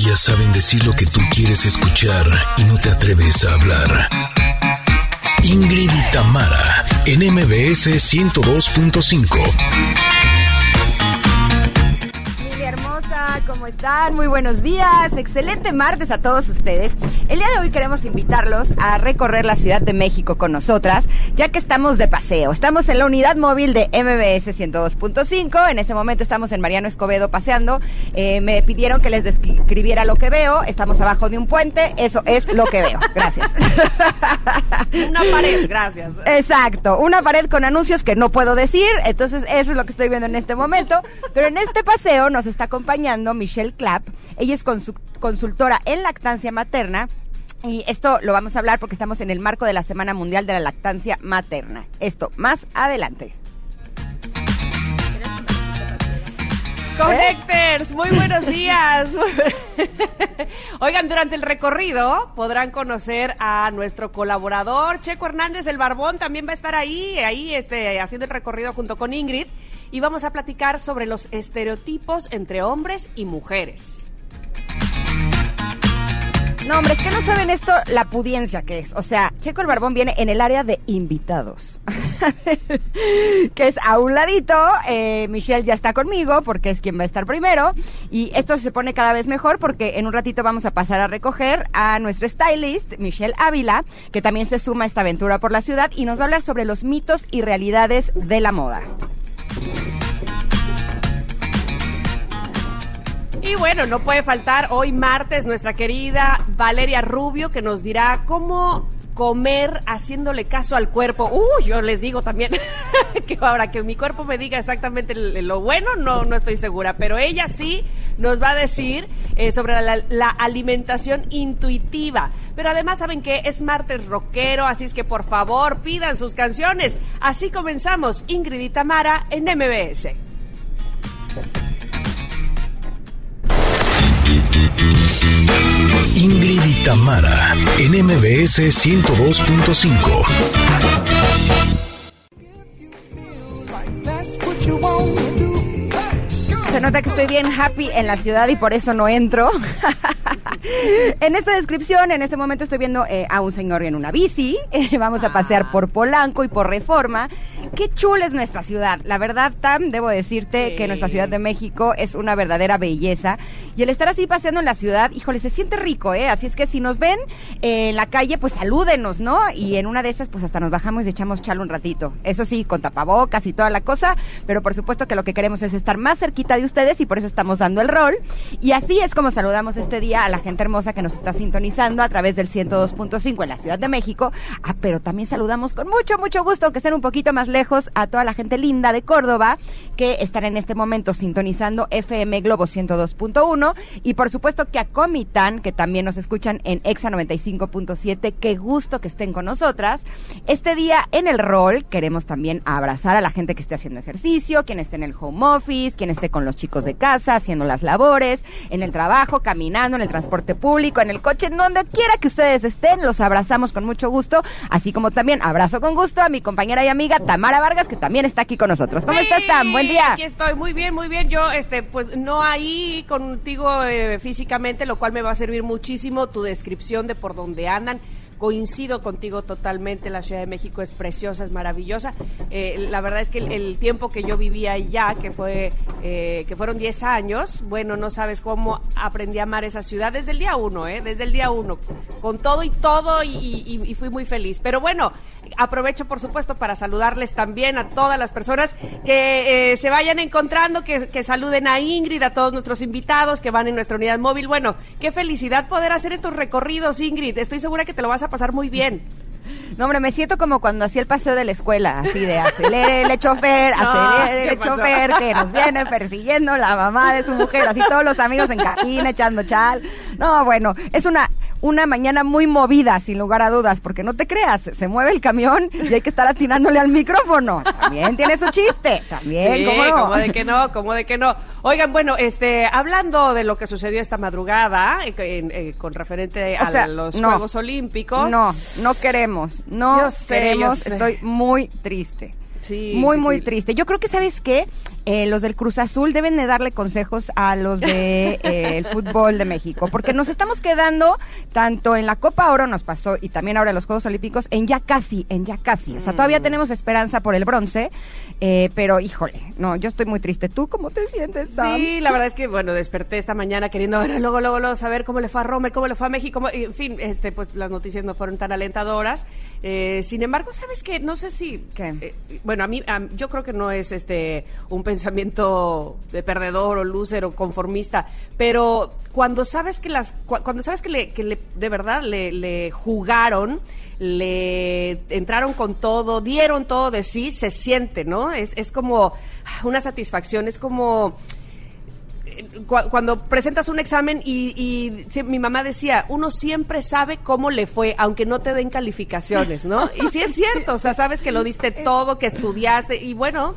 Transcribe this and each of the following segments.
Ellas saben decir lo que tú quieres escuchar y no te atreves a hablar. Ingrid y Tamara, en MBS 102.5. ¿Cómo están? Muy buenos días, excelente martes a todos ustedes. El día de hoy queremos invitarlos a recorrer la Ciudad de México con nosotras, ya que estamos de paseo. Estamos en la unidad móvil de MBS 102.5, en este momento estamos en Mariano Escobedo paseando. Me pidieron que les describiera lo que veo. Estamos abajo de un puente, eso es lo que veo. Gracias. Una pared, gracias. Exacto, una pared con anuncios que no puedo decir, entonces eso es lo que estoy viendo en este momento. Pero en este paseo nos está acompañando Michelle Clapp. Ella es consultora en lactancia materna. Y esto lo vamos a hablar porque estamos en el marco de la Semana Mundial de la Lactancia Materna. Esto, más adelante. Connectors, muy buenos días. Oigan, durante el recorrido podrán conocer a nuestro colaborador, Checo Hernández, el Barbón, también va a estar ahí haciendo el recorrido junto con Ingrid. Y vamos a platicar sobre los estereotipos entre hombres y mujeres. No, hombre, es que no saben esto, la pudiencia que es. O sea, Checo el Barbón viene en el área de invitados. Que es a un ladito. Michelle ya está conmigo porque es quien va a estar primero. Y esto se pone cada vez mejor porque en un ratito vamos a pasar a recoger a nuestra stylist, Michelle Ávila, que también se suma a esta aventura por la ciudad y nos va a hablar sobre los mitos y realidades de la moda. Y bueno, no puede faltar hoy martes nuestra querida Valeria Rubio, que nos dirá cómo comer haciéndole caso al cuerpo. Yo les digo también que ahora que mi cuerpo me diga exactamente lo bueno, no estoy segura, pero ella sí nos va a decir sobre la alimentación intuitiva. Pero además saben que es martes rockero, así es que por favor pidan sus canciones. Así comenzamos Ingrid y Tamara en MBS. Ingrid y Tamara, en MBS 102.5. Se nota que estoy bien happy en la ciudad y por eso no entro. En esta descripción, en este momento estoy viendo a un señor en una bici. Vamos a pasear por Polanco y por Reforma. Qué chula es nuestra ciudad. La verdad, Tam, debo decirte que nuestra Ciudad de México es una verdadera belleza. Y el estar así paseando en la ciudad, híjole, se siente rico, ¿eh? Así es que si nos ven en la calle, pues salúdenos, ¿no? Y en una de esas, pues hasta nos bajamos y echamos chalo un ratito. Eso sí, con tapabocas y toda la cosa, pero por supuesto que lo que queremos es estar más cerquita de ustedes y por eso estamos dando el rol. Y así es como saludamos este día a la gente hermosa que nos está sintonizando a través del 102.5 en la Ciudad de México. Pero también saludamos con mucho, mucho gusto, aunque estén un poquito más lejos, a toda la gente linda de Córdoba que están en este momento sintonizando FM Globo 102.1 y por supuesto que a Comitán, que también nos escuchan en Exa 95.7. Qué gusto que estén con nosotras. Este día en el rol queremos también abrazar a la gente que esté haciendo ejercicio, quien esté en el home office, quien esté con los chicos de casa, haciendo las labores, en el trabajo, caminando, en el transporte público, en el coche, en donde quiera que ustedes estén, los abrazamos con mucho gusto, así como también abrazo con gusto a mi compañera y amiga Tamara Vargas, que también está aquí con nosotros. ¿Cómo estás, Tam? Buen día. Aquí estoy, muy bien, muy bien. Yo, pues no ahí contigo físicamente, lo cual me va a servir muchísimo tu descripción de por dónde andan. Coincido contigo totalmente, la Ciudad de México es preciosa, es maravillosa. La verdad es que el tiempo que yo vivía allá, que fueron 10 años, bueno, no sabes cómo aprendí a amar esa ciudad desde el día 1, desde el día 1, con todo y fui muy feliz. Pero bueno, aprovecho por supuesto para saludarles también a todas las personas que se vayan encontrando, que saluden a Ingrid, a todos nuestros invitados que van en nuestra unidad móvil. Bueno, qué felicidad poder hacer estos recorridos, Ingrid. Estoy segura que te lo vas a pasar muy bien. No, hombre, me siento como cuando hacía el paseo de la escuela, así de acelere chofer, chofer, que nos viene persiguiendo la mamá de su mujer, así todos los amigos en cabina echando chal. No, bueno, es una mañana muy movida, sin lugar a dudas, porque no te creas, se mueve el camión y hay que estar atinándole al micrófono. También tiene su chiste, también, sí, ¿cómo no? ¿Cómo de que no? Oigan, bueno, hablando de lo que sucedió esta madrugada, con referente a los Juegos Olímpicos. No queremos, queremos, estoy muy triste. Sí, muy triste. Yo creo que, ¿sabes qué? los del Cruz Azul deben de darle consejos a los de el fútbol de México, porque nos estamos quedando, tanto en la Copa Oro nos pasó, y también ahora en los Juegos Olímpicos, en ya casi. O sea, todavía tenemos esperanza por el bronce, pero híjole, no, yo estoy muy triste. ¿Tú cómo te sientes, Sam? Sí, la verdad es que, bueno, desperté esta mañana queriendo ver luego saber cómo le fue a Rommel, cómo le fue a México, en fin, pues las noticias no fueron tan alentadoras. Sin embargo, ¿sabes qué? No sé si... ¿Qué? Bueno, yo creo que no es un pensamiento de perdedor o loser o conformista, pero cuando sabes que de verdad le jugaron, le entraron con todo, dieron todo de sí, se siente, ¿no? Es como una satisfacción, es como... Cuando presentas un examen y mi mamá decía, uno siempre sabe cómo le fue, aunque no te den calificaciones, ¿no? Y sí es cierto, o sea, sabes que lo diste todo, que estudiaste, y bueno,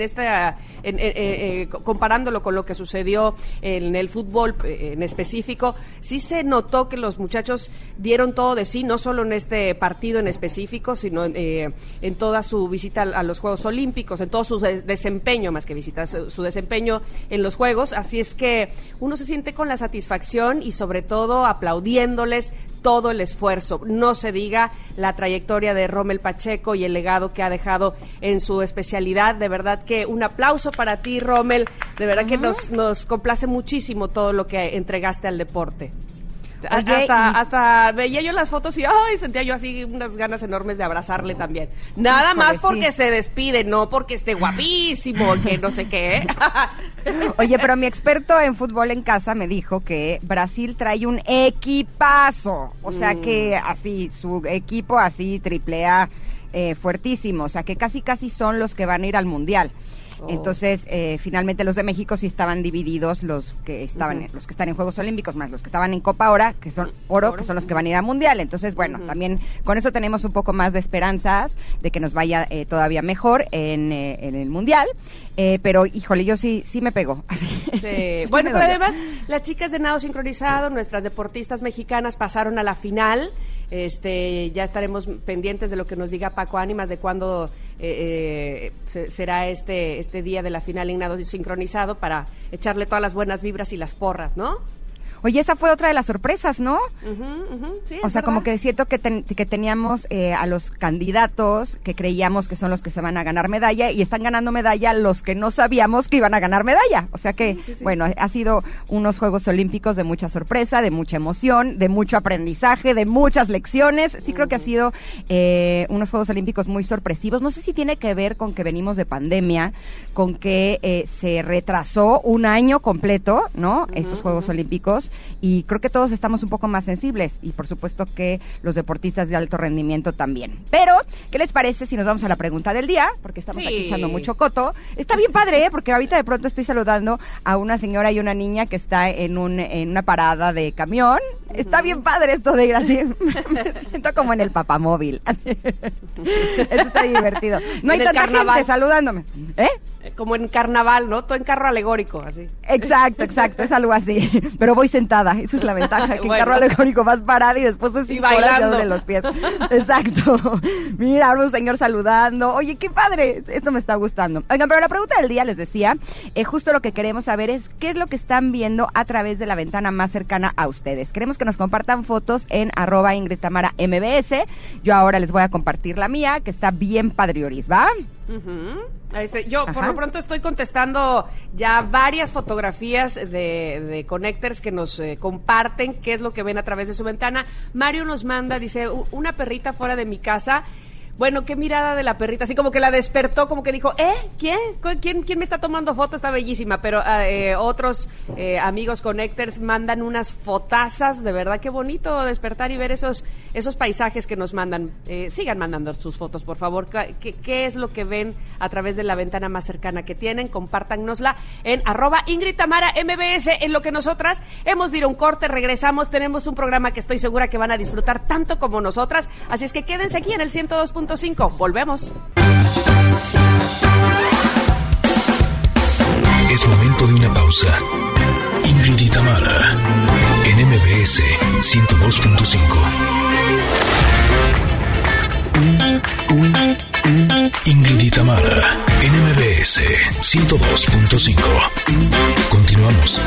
comparándolo con lo que sucedió en el fútbol en específico, sí se notó que los muchachos dieron todo de sí, no solo en este partido en específico, sino en toda su visita a los Juegos Olímpicos, en todo su desempeño, más que visita, su desempeño en los Juegos. Así es que uno se siente con la satisfacción y sobre todo aplaudiéndoles todo el esfuerzo. No se diga la trayectoria de Rommel Pacheco y el legado que ha dejado en su especialidad. De verdad que un aplauso para ti, Rommel. De verdad que nos complace muchísimo todo lo que entregaste al deporte. Oye, hasta veía yo las fotos y sentía yo así unas ganas enormes de abrazarle también. Nada más porque se despide, no porque esté guapísimo, que no sé qué. Oye, pero mi experto en fútbol en casa me dijo que Brasil trae un equipazo, o sea que así, su equipo así AAA fuertísimo, o sea que casi son los que van a ir al Mundial. Entonces, finalmente los de México sí estaban divididos, los que están en Juegos Olímpicos más los que estaban en Copa Oro, que son los que van a ir al Mundial. Entonces, bueno, también con eso tenemos un poco más de esperanzas de que nos vaya todavía mejor en el Mundial. Pero, híjole, yo sí me pegó. Sí. Bueno, pero además, las chicas de nado sincronizado, nuestras deportistas mexicanas pasaron a la final. Ya estaremos pendientes de lo que nos diga Paco Ánimas de cuándo será este día de la final en nado sincronizado para echarle todas las buenas vibras y las porras, ¿no? Oye, esa fue otra de las sorpresas, ¿no? Sí, o sea, como que es cierto que teníamos a los candidatos que creíamos que son los que se van a ganar medalla y están ganando medalla los que no sabíamos que iban a ganar medalla. O sea que, bueno, ha sido unos Juegos Olímpicos de mucha sorpresa, de mucha emoción, de mucho aprendizaje, de muchas lecciones. Sí creo que ha sido unos Juegos Olímpicos muy sorpresivos. No sé si tiene que ver con que venimos de pandemia, con que se retrasó un año completo, ¿no? Estos Juegos Olímpicos. Y creo que todos estamos un poco más sensibles y por supuesto que los deportistas de alto rendimiento también. Pero, ¿qué les parece si nos vamos a la pregunta del día? Porque estamos aquí echando mucho coto. Está bien padre, porque ahorita de pronto estoy saludando a una señora y una niña que está en una parada de camión. Está bien padre esto de ir así. Me siento como en el papamóvil. Esto está divertido. No hay tanta gente saludándome. Como en carnaval, ¿no? Todo en carro alegórico, así. Exacto, es algo así. Pero voy sentada, esa es la ventaja, que en carro alegórico vas parada y después de 5 horas ya duelen los pies. Exacto. Mira, un señor saludando. Oye, qué padre, esto me está gustando. Oigan, pero la pregunta del día, les decía, justo lo que queremos saber es qué es lo que están viendo a través de la ventana más cercana a ustedes. Queremos que nos compartan fotos en @IngridTamaraMBS. Yo ahora les voy a compartir la mía, que está bien padrioris, ¿va? Yo por lo pronto estoy contestando ya varias fotografías de connectors que nos comparten qué es lo que ven a través de su ventana. Mario nos manda, dice, una perrita fuera de mi casa. Bueno, qué mirada de la perrita, así como que la despertó, como que dijo, ¿quién me está tomando foto? Está bellísima, pero otros amigos connectors mandan unas fotazas, de verdad, qué bonito despertar y ver esos paisajes que nos mandan. Sigan mandando sus fotos, por favor. ¿Qué es lo que ven a través de la ventana más cercana que tienen? Compártanosla en @IngridTamaraMBS, en lo que nosotras hemos de ir a un corte, regresamos, tenemos un programa que estoy segura que van a disfrutar tanto como nosotras, así es que quédense aquí en el 102.5. Volvemos. Es momento de una pausa. Ingrid y Tamara en MBS 102.5. Ingrid y Tamara en MBS 102.5. Continuamos.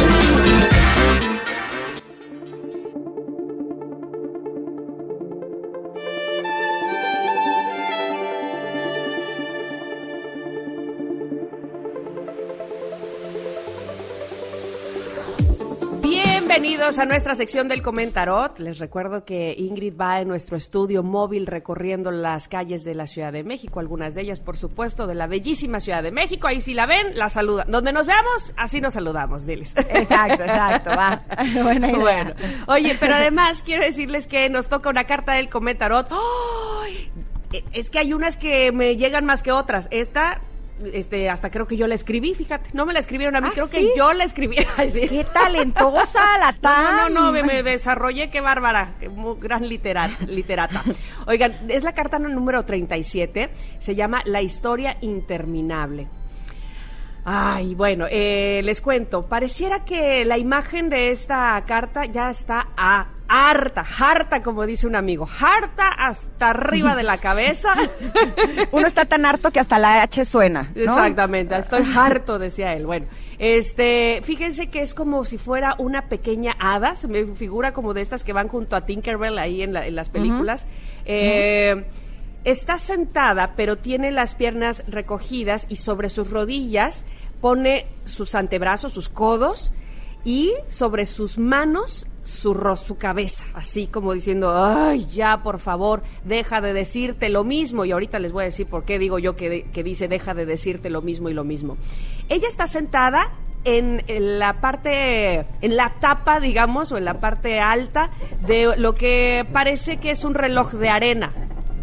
Bienvenidos a nuestra sección del Comentarot. Les recuerdo que Ingrid va en nuestro estudio móvil recorriendo las calles de la Ciudad de México, algunas de ellas, por supuesto, de la bellísima Ciudad de México. Ahí si la ven, la saludan. Donde nos veamos, así nos saludamos, diles. Exacto, va. Buena idea. Bueno, oye, pero además quiero decirles que nos toca una carta del Comentarot. ¡Oh! Es que hay unas que me llegan más que otras. Esta... hasta creo que yo la escribí, fíjate, no me la escribieron a mí, creo que yo la escribí. Ay, sí. ¡Qué talentosa la tan! No, me desarrollé, qué bárbara, muy gran literata. Oigan, es la carta número 37, se llama La historia interminable. Ay, bueno, les cuento, pareciera que la imagen de esta carta ya está harta, como dice un amigo, harta hasta arriba de la cabeza. Uno está tan harto que hasta la H suena, ¿no? Exactamente, estoy harto, decía él. Bueno, fíjense que es como si fuera una pequeña hada, se me figura como de estas que van junto a Tinkerbell ahí en las películas. Está sentada, pero tiene las piernas recogidas y sobre sus rodillas pone sus antebrazos, sus codos, y sobre sus manos su cabeza, así como diciendo, ay, ya, por favor, deja de decirte lo mismo. Y ahorita les voy a decir por qué digo yo que dice deja de decirte lo mismo y lo mismo. Ella está sentada en la parte, en la tapa, digamos, o en la parte alta de lo que parece que es un reloj de arena.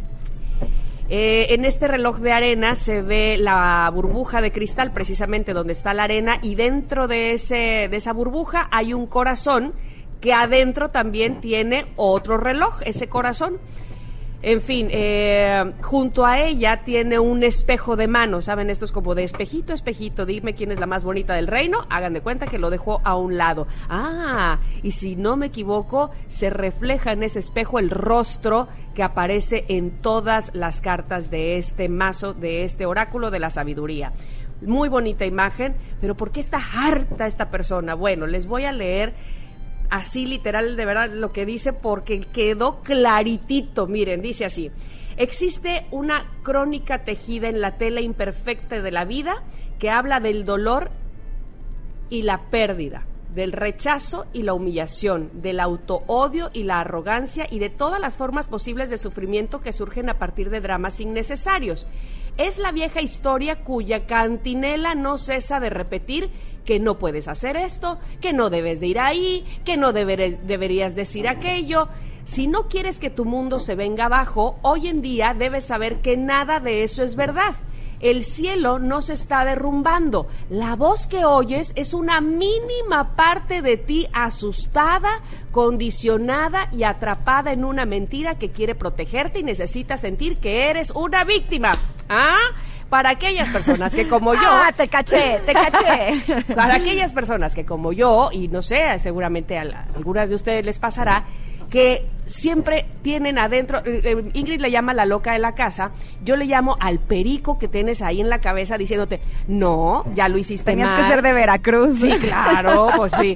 En este reloj de arena se ve la burbuja de cristal, precisamente donde está la arena, y dentro de esa burbuja hay un corazón que adentro también tiene otro reloj, ese corazón. En fin, junto a ella tiene un espejo de mano, ¿saben? Esto es como de espejito, dime quién es la más bonita del reino. Hagan de cuenta que lo dejó a un lado. Ah, y si no me equivoco, se refleja en ese espejo el rostro que aparece en todas las cartas de este mazo, de este oráculo de la sabiduría. Muy bonita imagen, pero ¿por qué está harta esta persona? Bueno, les voy a leer así literal, de verdad, lo que dice, porque quedó claritito. Miren, dice así: existe una crónica tejida en la tela imperfecta de la vida que habla del dolor y la pérdida, del rechazo y la humillación, del autoodio y la arrogancia, y de todas las formas posibles de sufrimiento que surgen a partir de dramas innecesarios. Es la vieja historia cuya cantinela no cesa de repetir que no puedes hacer esto, que no debes de ir ahí, que no deberías decir aquello. Si no quieres que tu mundo se venga abajo, hoy en día debes saber que nada de eso es verdad. El cielo no se está derrumbando. La voz que oyes es una mínima parte de ti asustada, condicionada y atrapada en una mentira que quiere protegerte y necesita sentir que eres una víctima. ¿Ah? Para aquellas personas que como yo... ¡Ah, te caché! Para aquellas personas que como yo, y no sé, seguramente a algunas de ustedes les pasará, que siempre tienen adentro, Ingrid le llama la loca de la casa, yo le llamo al perico que tienes ahí en la cabeza diciéndote, no, ya lo hiciste mal. Tenías que ser de Veracruz. Sí, claro, pues sí.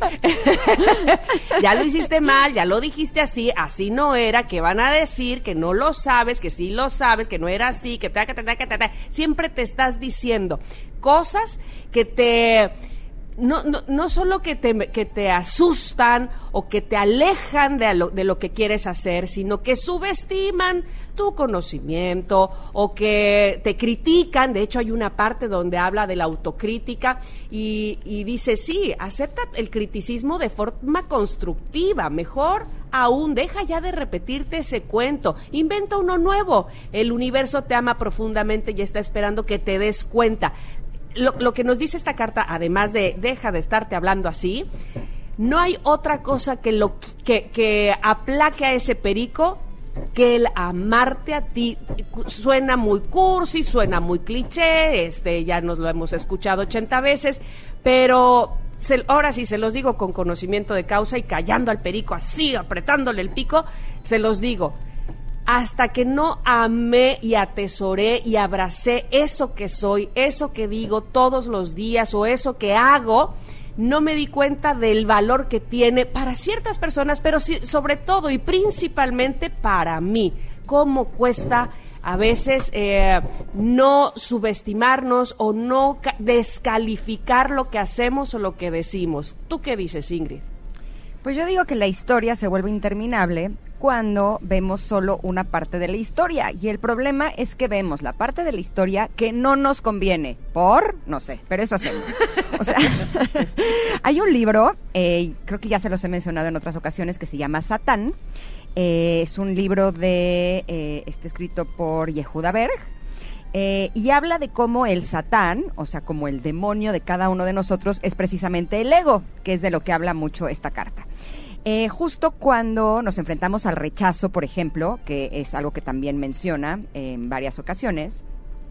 Ya lo hiciste mal, ya lo dijiste así no era, que van a decir, que no lo sabes, que sí lo sabes, que no era así, que siempre te estás diciendo cosas que te... No solo que te asustan o que te alejan de lo que quieres hacer, sino que subestiman tu conocimiento o que te critican. De hecho, hay una parte donde habla de la autocrítica y dice, sí, acepta el criticismo de forma constructiva, mejor aún, deja ya de repetirte ese cuento, inventa uno nuevo. El universo te ama profundamente y está esperando que te des cuenta. Lo que nos dice esta carta, además de deja de estarte hablando así, no hay otra cosa que aplaque a ese perico que el amarte a ti. Suena muy cursi, suena muy cliché, ya nos lo hemos escuchado 80 veces, pero ahora sí se los digo con conocimiento de causa y callando al perico así, apretándole el pico, se los digo. hasta que no amé y atesoré y abracé eso que soy, eso que digo todos los días o eso que hago, no me di cuenta del valor que tiene para ciertas personas, pero sí, sobre todo y principalmente para mí. Cómo cuesta a veces no subestimarnos o no descalificar lo que hacemos o lo que decimos. ¿Tú qué dices, Ingrid? Pues yo digo que la historia se vuelve interminable cuando vemos solo una parte de la historia, y el problema es que vemos la parte de la historia que no nos conviene, no sé, pero eso hacemos. O sea, hay un libro, creo que ya se los he mencionado en otras ocasiones, que se llama Satán. Es un libro está escrito por Yehuda Berg, y habla de cómo el Satán, o sea, como el demonio de cada uno de nosotros, es precisamente el ego, que es de lo que habla mucho esta carta. Justo cuando nos enfrentamos al rechazo, por ejemplo, que es algo que también menciona en varias ocasiones,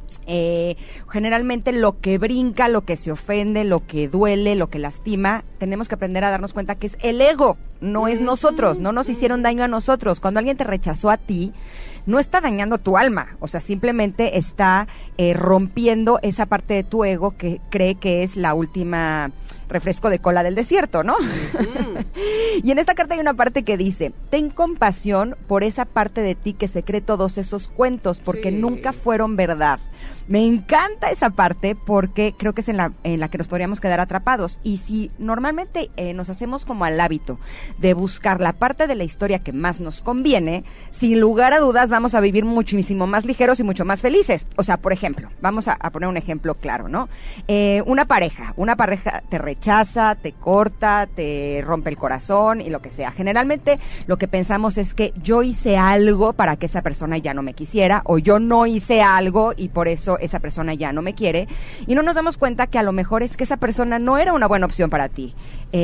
generalmente lo que brinca, lo que se ofende, lo que duele, lo que lastima, tenemos que aprender a darnos cuenta que es el ego, no es nosotros, no nos hicieron daño a nosotros. Cuando alguien te rechazó a ti, no está dañando tu alma, o sea, simplemente está rompiendo esa parte de tu ego que cree que es la última refresco de cola del desierto, ¿no? Y en esta carta hay una parte que dice: ten compasión por esa parte de ti que se cree todos esos cuentos, porque nunca fueron verdad. Me encanta esa parte porque creo que es en la que nos podríamos quedar atrapados. Y si normalmente nos hacemos como al hábito de buscar la parte de la historia que más nos conviene, sin lugar a dudas vamos a vivir muchísimo más ligeros y mucho más felices. O sea, por ejemplo, vamos a poner un ejemplo claro, ¿no? Una pareja te rechaza, te corta, te rompe el corazón y lo que sea. Generalmente lo que pensamos es que yo hice algo para que esa persona ya no me quisiera, o yo no hice algo y por eso esa persona ya no me quiere, y no nos damos cuenta que a lo mejor es que esa persona no era una buena opción para ti.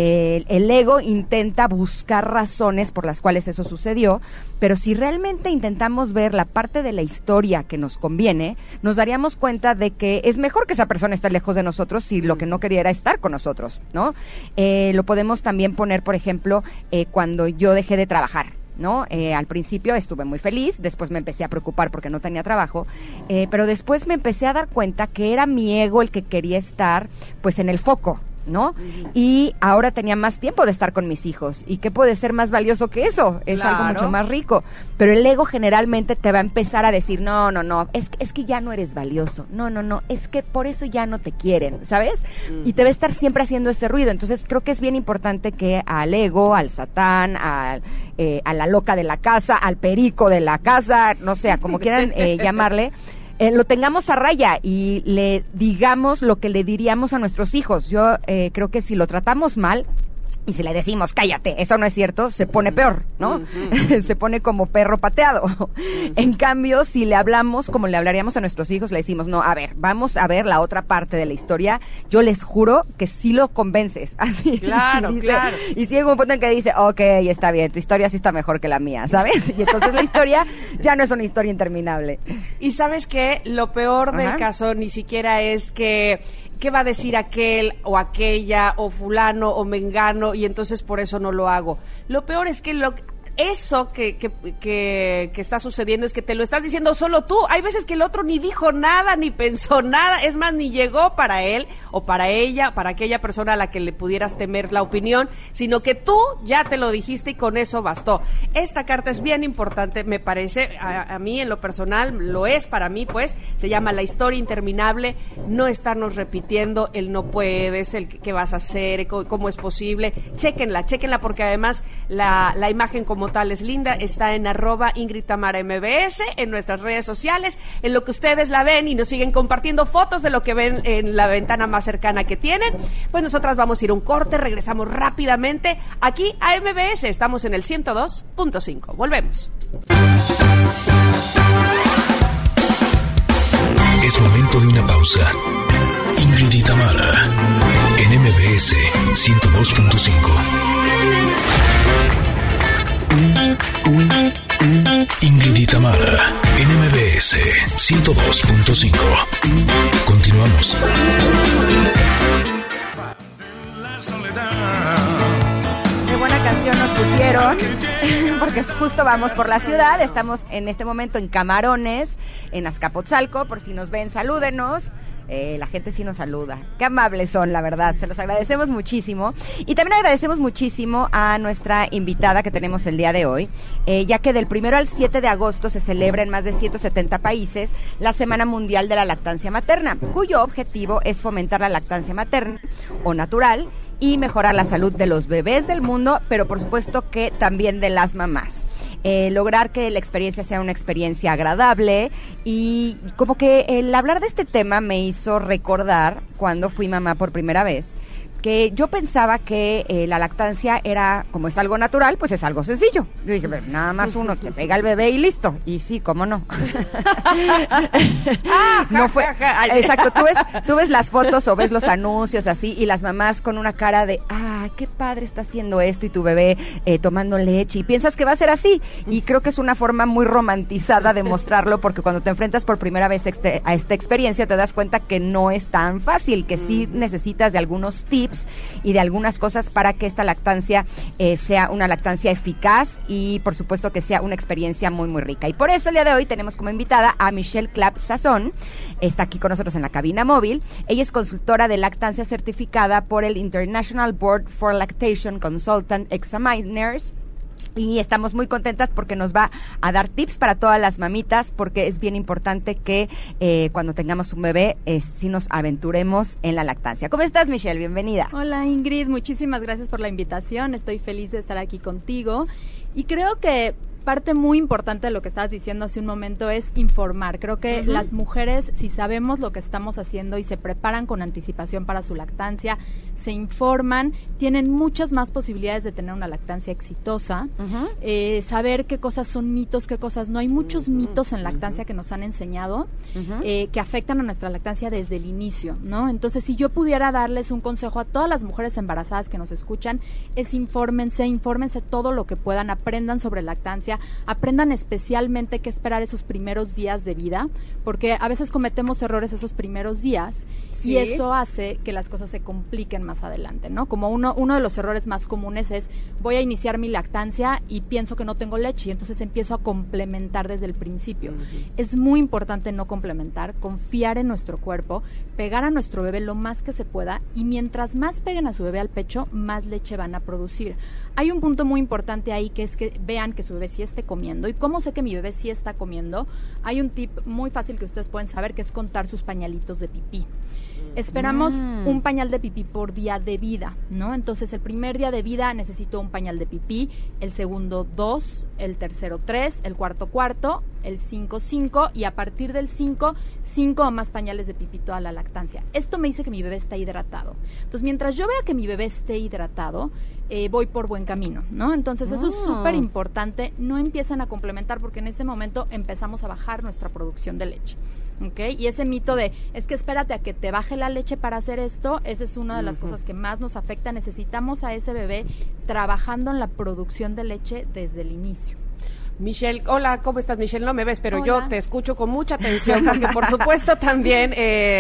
El ego intenta buscar razones por las cuales eso sucedió, pero si realmente intentamos ver la parte de la historia que nos conviene, nos daríamos cuenta de que es mejor que esa persona esté lejos de nosotros si lo que no quería era estar con nosotros, ¿no? Lo podemos también poner, por ejemplo, cuando yo dejé de trabajar, ¿no? Al principio estuve muy feliz, después me empecé a preocupar porque no tenía trabajo, pero después me empecé a dar cuenta que era mi ego el que quería estar, pues, en el foco, ¿no? Y ahora tenía más tiempo de estar con mis hijos. ¿Y qué puede ser más valioso que eso? Es algo mucho más rico. Pero el ego generalmente te va a empezar a decir, no, es que ya no eres valioso. No, es que por eso ya no te quieren, ¿sabes? Y te va a estar siempre haciendo ese ruido. Entonces creo que es bien importante que al ego, al Satán, a la loca de la casa, al perico de la casa, no sé, como quieran llamarle, lo tengamos a raya y le digamos lo que le diríamos a nuestros hijos. Yo creo que si lo tratamos mal y si le decimos, cállate, eso no es cierto, se pone peor, ¿no? Se pone como perro pateado. En cambio, si le hablamos como le hablaríamos a nuestros hijos, le decimos, no, a ver, vamos a ver la otra parte de la historia, yo les juro que sí lo convences. Así. Claro, dice, claro. Y si llega un punto en que dice, ok, está bien, tu historia sí está mejor que la mía, ¿sabes? Y entonces la historia ya no es una historia interminable. Y ¿sabes qué? Lo peor del caso ni siquiera es que ¿qué va a decir aquel o aquella o fulano o mengano? Y entonces por eso no lo hago. Lo peor es que eso que está sucediendo es que te lo estás diciendo solo tú. Hay veces que el otro ni dijo nada, ni pensó nada, es más, ni llegó para él o para ella, para aquella persona a la que le pudieras temer la opinión, sino que tú ya te lo dijiste y con eso bastó. Esta carta es bien importante, me parece, a mí en lo personal, lo es para mí, pues, se llama La historia interminable, no estarnos repitiendo el no puedes, el qué vas a hacer, cómo es posible. Chéquenla porque además la imagen como tal es linda, está en @IngridTamaraMBS, en nuestras redes sociales, en lo que ustedes la ven y nos siguen compartiendo fotos de lo que ven en la ventana más cercana que tienen. Pues nosotras vamos a ir a un corte, regresamos rápidamente aquí a MBS, estamos en el 102.5, volvemos. Es momento de una pausa. Ingrid y Tamara, en MBS 102.5. Ingrid y Tamara, en MBS 102.5. Continuamos. Qué buena canción nos pusieron, porque justo vamos por la ciudad, estamos en este momento en Camarones, en Azcapotzalco, por si nos ven, salúdenos. La gente sí nos saluda. Qué amables son, la verdad. Se los agradecemos muchísimo. Y también agradecemos muchísimo a nuestra invitada que tenemos el día de hoy, ya que del 1 al 7 de agosto se celebra en más de 170 países la Semana Mundial de la Lactancia Materna, cuyo objetivo es fomentar la lactancia materna o natural y mejorar la salud de los bebés del mundo, pero por supuesto que también de las mamás. Lograr que la experiencia sea una experiencia agradable, y como que el hablar de este tema me hizo recordar cuando fui mamá por primera vez, que yo pensaba que la lactancia era, como es algo natural, pues es algo sencillo. Yo dije, nada más uno te pega al bebé y listo. Y sí, cómo no. No fue, exacto, tú ves las fotos o ves los anuncios así, y las mamás con una cara de, qué padre está haciendo esto, y tu bebé tomando leche, y piensas que va a ser así. Y creo que es una forma muy romantizada de mostrarlo, porque cuando te enfrentas por primera vez a esta experiencia te das cuenta que no es tan fácil, que sí necesitas de algunos tips y de algunas cosas para que esta lactancia sea una lactancia eficaz, y por supuesto que sea una experiencia muy muy rica. Y por eso el día de hoy tenemos como invitada a Michelle Clapp Sazón. Está aquí con nosotros en la cabina móvil. Ella es consultora de lactancia certificada por el International Board for Lactation Consultant Examiners, y estamos muy contentas porque nos va a dar tips para todas las mamitas, porque es bien importante que cuando tengamos un bebé sí nos aventuremos en la lactancia. ¿Cómo estás, Michelle? Bienvenida. Hola, Ingrid, muchísimas gracias por la invitación. Estoy feliz de estar aquí contigo, y creo que parte muy importante de lo que estabas diciendo hace un momento es informar. Creo que las mujeres, si sabemos lo que estamos haciendo y se preparan con anticipación para su lactancia, se informan, tienen muchas más posibilidades de tener una lactancia exitosa. Saber qué cosas son mitos, qué cosas no. Hay muchos mitos en lactancia que nos han enseñado que afectan a nuestra lactancia desde el inicio, ¿no? Entonces, si yo pudiera darles un consejo a todas las mujeres embarazadas que nos escuchan, es infórmense todo lo que puedan, aprendan sobre lactancia, aprendan especialmente qué esperar esos primeros días de vida, porque a veces cometemos errores esos primeros días, sí, y eso hace que las cosas se compliquen más adelante, ¿no? Como uno de los errores más comunes es, voy a iniciar mi lactancia y pienso que no tengo leche, y entonces empiezo a complementar desde el principio. Es muy importante no complementar, confiar en nuestro cuerpo, pegar a nuestro bebé lo más que se pueda, y mientras más peguen a su bebé al pecho, más leche van a producir. Hay un punto muy importante ahí, que es que vean que su bebé sí esté comiendo. ¿Y cómo sé que mi bebé sí está comiendo? Hay un tip muy fácil que ustedes pueden saber, que es contar sus pañalitos de pipí. Esperamos un pañal de pipí por día de vida, ¿no? Entonces, el primer día de vida necesito un pañal de pipí, el segundo 2, el tercero 3, el cuarto, el 5, y a partir del 5 o más pañales de pipí toda la lactancia. Esto me dice que mi bebé está hidratado. Entonces, mientras yo vea que mi bebé esté hidratado, voy por buen camino, ¿no? Entonces, eso es súper importante. No empiezan a complementar, porque en ese momento empezamos a bajar nuestra producción de leche. ¿Okay? Y ese mito de, es que espérate a que te baje la leche para hacer esto, esa es una de las cosas que más nos afecta. Necesitamos a ese bebé trabajando en la producción de leche desde el inicio. Michelle, hola, ¿cómo estás, Michelle? No me ves, pero hola. Yo te escucho con mucha atención, porque por supuesto también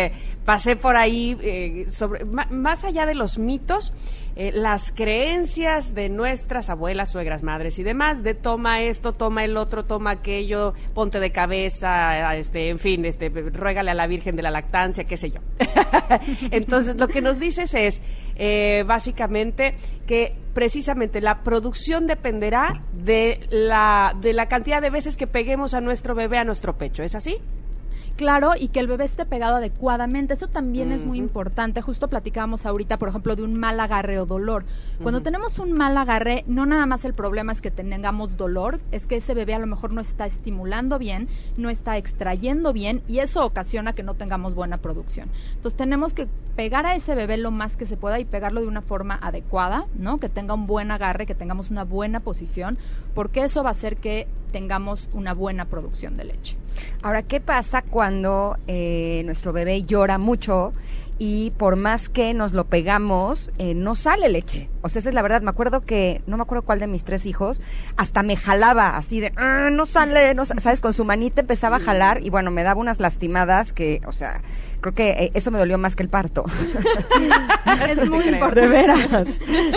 pasé por ahí sobre más allá de los mitos, las creencias de nuestras abuelas, suegras, madres y demás, de toma esto, toma el otro, toma aquello, ponte de cabeza, en fin, ruégale a la Virgen de la lactancia, qué sé yo. Entonces, lo que nos dices es, básicamente, que precisamente la producción dependerá de la cantidad de veces que peguemos a nuestro bebé a nuestro pecho, ¿es así? Claro, y que el bebé esté pegado adecuadamente, eso también es muy importante. Justo platicábamos ahorita, por ejemplo, de un mal agarre o dolor. Cuando tenemos un mal agarre, no nada más el problema es que tengamos dolor, es que ese bebé a lo mejor no está estimulando bien, no está extrayendo bien, y eso ocasiona que no tengamos buena producción. Entonces tenemos que pegar a ese bebé lo más que se pueda, y pegarlo de una forma adecuada, ¿no? Que tenga un buen agarre, que tengamos una buena posición, porque eso va a hacer que tengamos una buena producción de leche. Ahora, ¿qué pasa cuando nuestro bebé llora mucho y por más que nos lo pegamos, no sale leche. O sea, esa es la verdad. Me acuerdo que, no me acuerdo cuál de mis 3 hijos, hasta me jalaba así de, no sale, ¿sabes? Con su manita empezaba a jalar y bueno, me daba unas lastimadas que, o sea, creo que eso me dolió más que el parto. Es muy importante. De veras.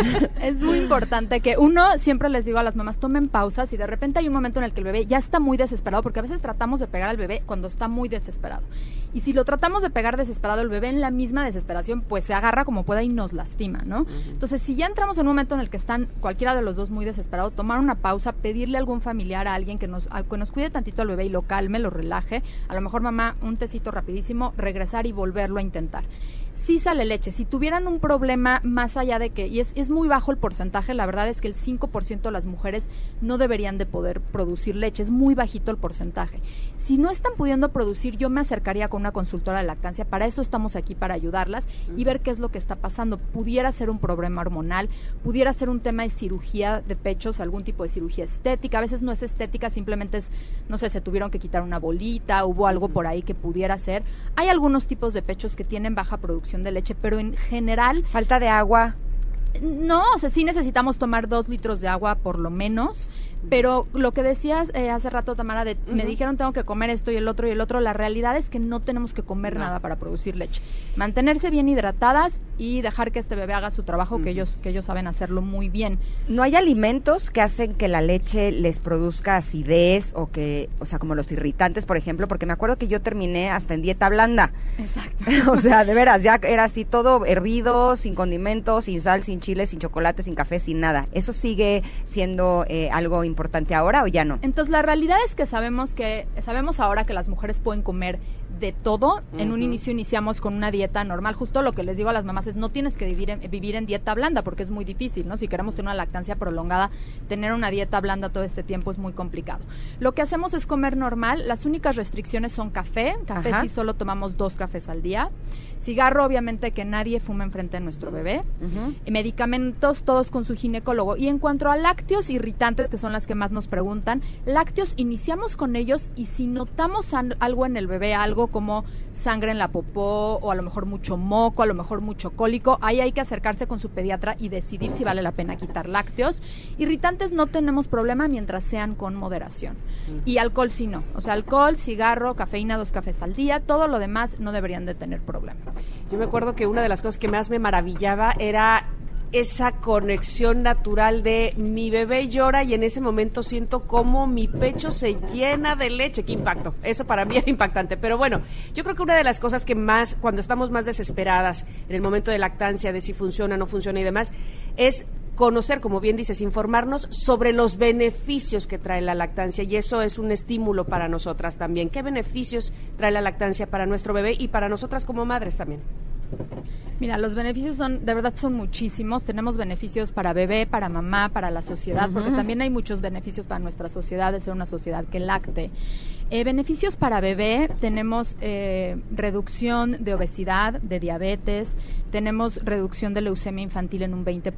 Es muy importante que uno, siempre les digo a las mamás, tomen pausas y de repente hay un momento en el que el bebé ya está muy desesperado, porque a veces tratamos de pegar al bebé cuando está muy desesperado. Y si lo tratamos de pegar desesperado, el bebé en la misma desesperación, pues se agarra como pueda y nos lastima, ¿no? Entonces, si ya entramos en un momento en el que están cualquiera de los dos muy desesperados, tomar una pausa, pedirle a algún familiar, a alguien que nos cuide tantito al bebé y lo calme, lo relaje. A lo mejor, mamá, un tecito rapidísimo, regresar y volverlo a intentar. Sí sale leche. Si tuvieran un problema más allá de que, y es muy bajo el porcentaje, la verdad es que el 5% de las mujeres no deberían de poder producir leche, es muy bajito el porcentaje. Si no están pudiendo producir, yo me acercaría con una consultora de lactancia, para eso estamos aquí, para ayudarlas y ver qué es lo que está pasando. Pudiera ser un problema hormonal, pudiera ser un tema de cirugía de pechos, algún tipo de cirugía estética, a veces no es estética, simplemente es, no sé, se tuvieron que quitar una bolita, hubo algo por ahí que pudiera ser. Hay algunos tipos de pechos que tienen baja producción de leche, pero en general... Falta de agua. No, o sea, sí necesitamos tomar 2 litros de agua por lo menos, pero lo que decías hace rato, Tamara, me dijeron tengo que comer esto y el otro, la realidad es que no tenemos que comer nada para producir leche. Mantenerse bien hidratadas y dejar que este bebé haga su trabajo, que ellos saben hacerlo muy bien. ¿No hay alimentos que hacen que la leche les produzca acidez o sea, como los irritantes, por ejemplo? Porque me acuerdo que yo terminé hasta en dieta blanda. Exacto. O sea, de veras, ya era así todo hervido, sin condimentos, sin sal, sin chile, sin chocolate, sin café, sin nada. ¿Eso sigue siendo algo importante ahora o ya no? Entonces, la realidad es que sabemos ahora que las mujeres pueden comer de todo. En un inicio iniciamos con una dieta normal. Justo lo que les digo a las mamás es no tienes que vivir en dieta blanda porque es muy difícil, ¿no? Si queremos tener una lactancia prolongada, tener una dieta blanda todo este tiempo es muy complicado. Lo que hacemos es comer normal. Las únicas restricciones son café. Café sí solo tomamos 2 cafés al día. Cigarro, obviamente que nadie fuma enfrente de nuestro bebé. Medicamentos, todos con su ginecólogo. Y en cuanto a lácteos irritantes, que son las que más nos preguntan, lácteos iniciamos con ellos y si notamos algo en el bebé, algo como sangre en la popó o a lo mejor mucho moco, a lo mejor mucho cólico, ahí hay que acercarse con su pediatra y decidir si vale la pena quitar lácteos. Irritantes no tenemos problema mientras sean con moderación. Y alcohol sí no. O sea, alcohol, cigarro, cafeína, 2 cafés al día, todo lo demás no deberían de tener problema. Yo me acuerdo que una de las cosas que más me maravillaba era esa conexión natural de mi bebé llora y en ese momento siento cómo mi pecho se llena de leche. ¡Qué impacto! Eso para mí era impactante. Pero bueno, yo creo que una de las cosas que más, cuando estamos más desesperadas en el momento de lactancia, de si funciona, no funciona y demás, es conocer, como bien dices, informarnos sobre los beneficios que trae la lactancia y eso es un estímulo para nosotras también. ¿Qué beneficios trae la lactancia para nuestro bebé y para nosotras como madres también? Mira, los beneficios de verdad son muchísimos. Tenemos beneficios para bebé, para mamá, para la sociedad, porque también hay muchos beneficios para nuestra sociedad de ser una sociedad que lacte. Beneficios para bebé, tenemos reducción de obesidad, de diabetes, tenemos reducción de leucemia infantil en un 20%,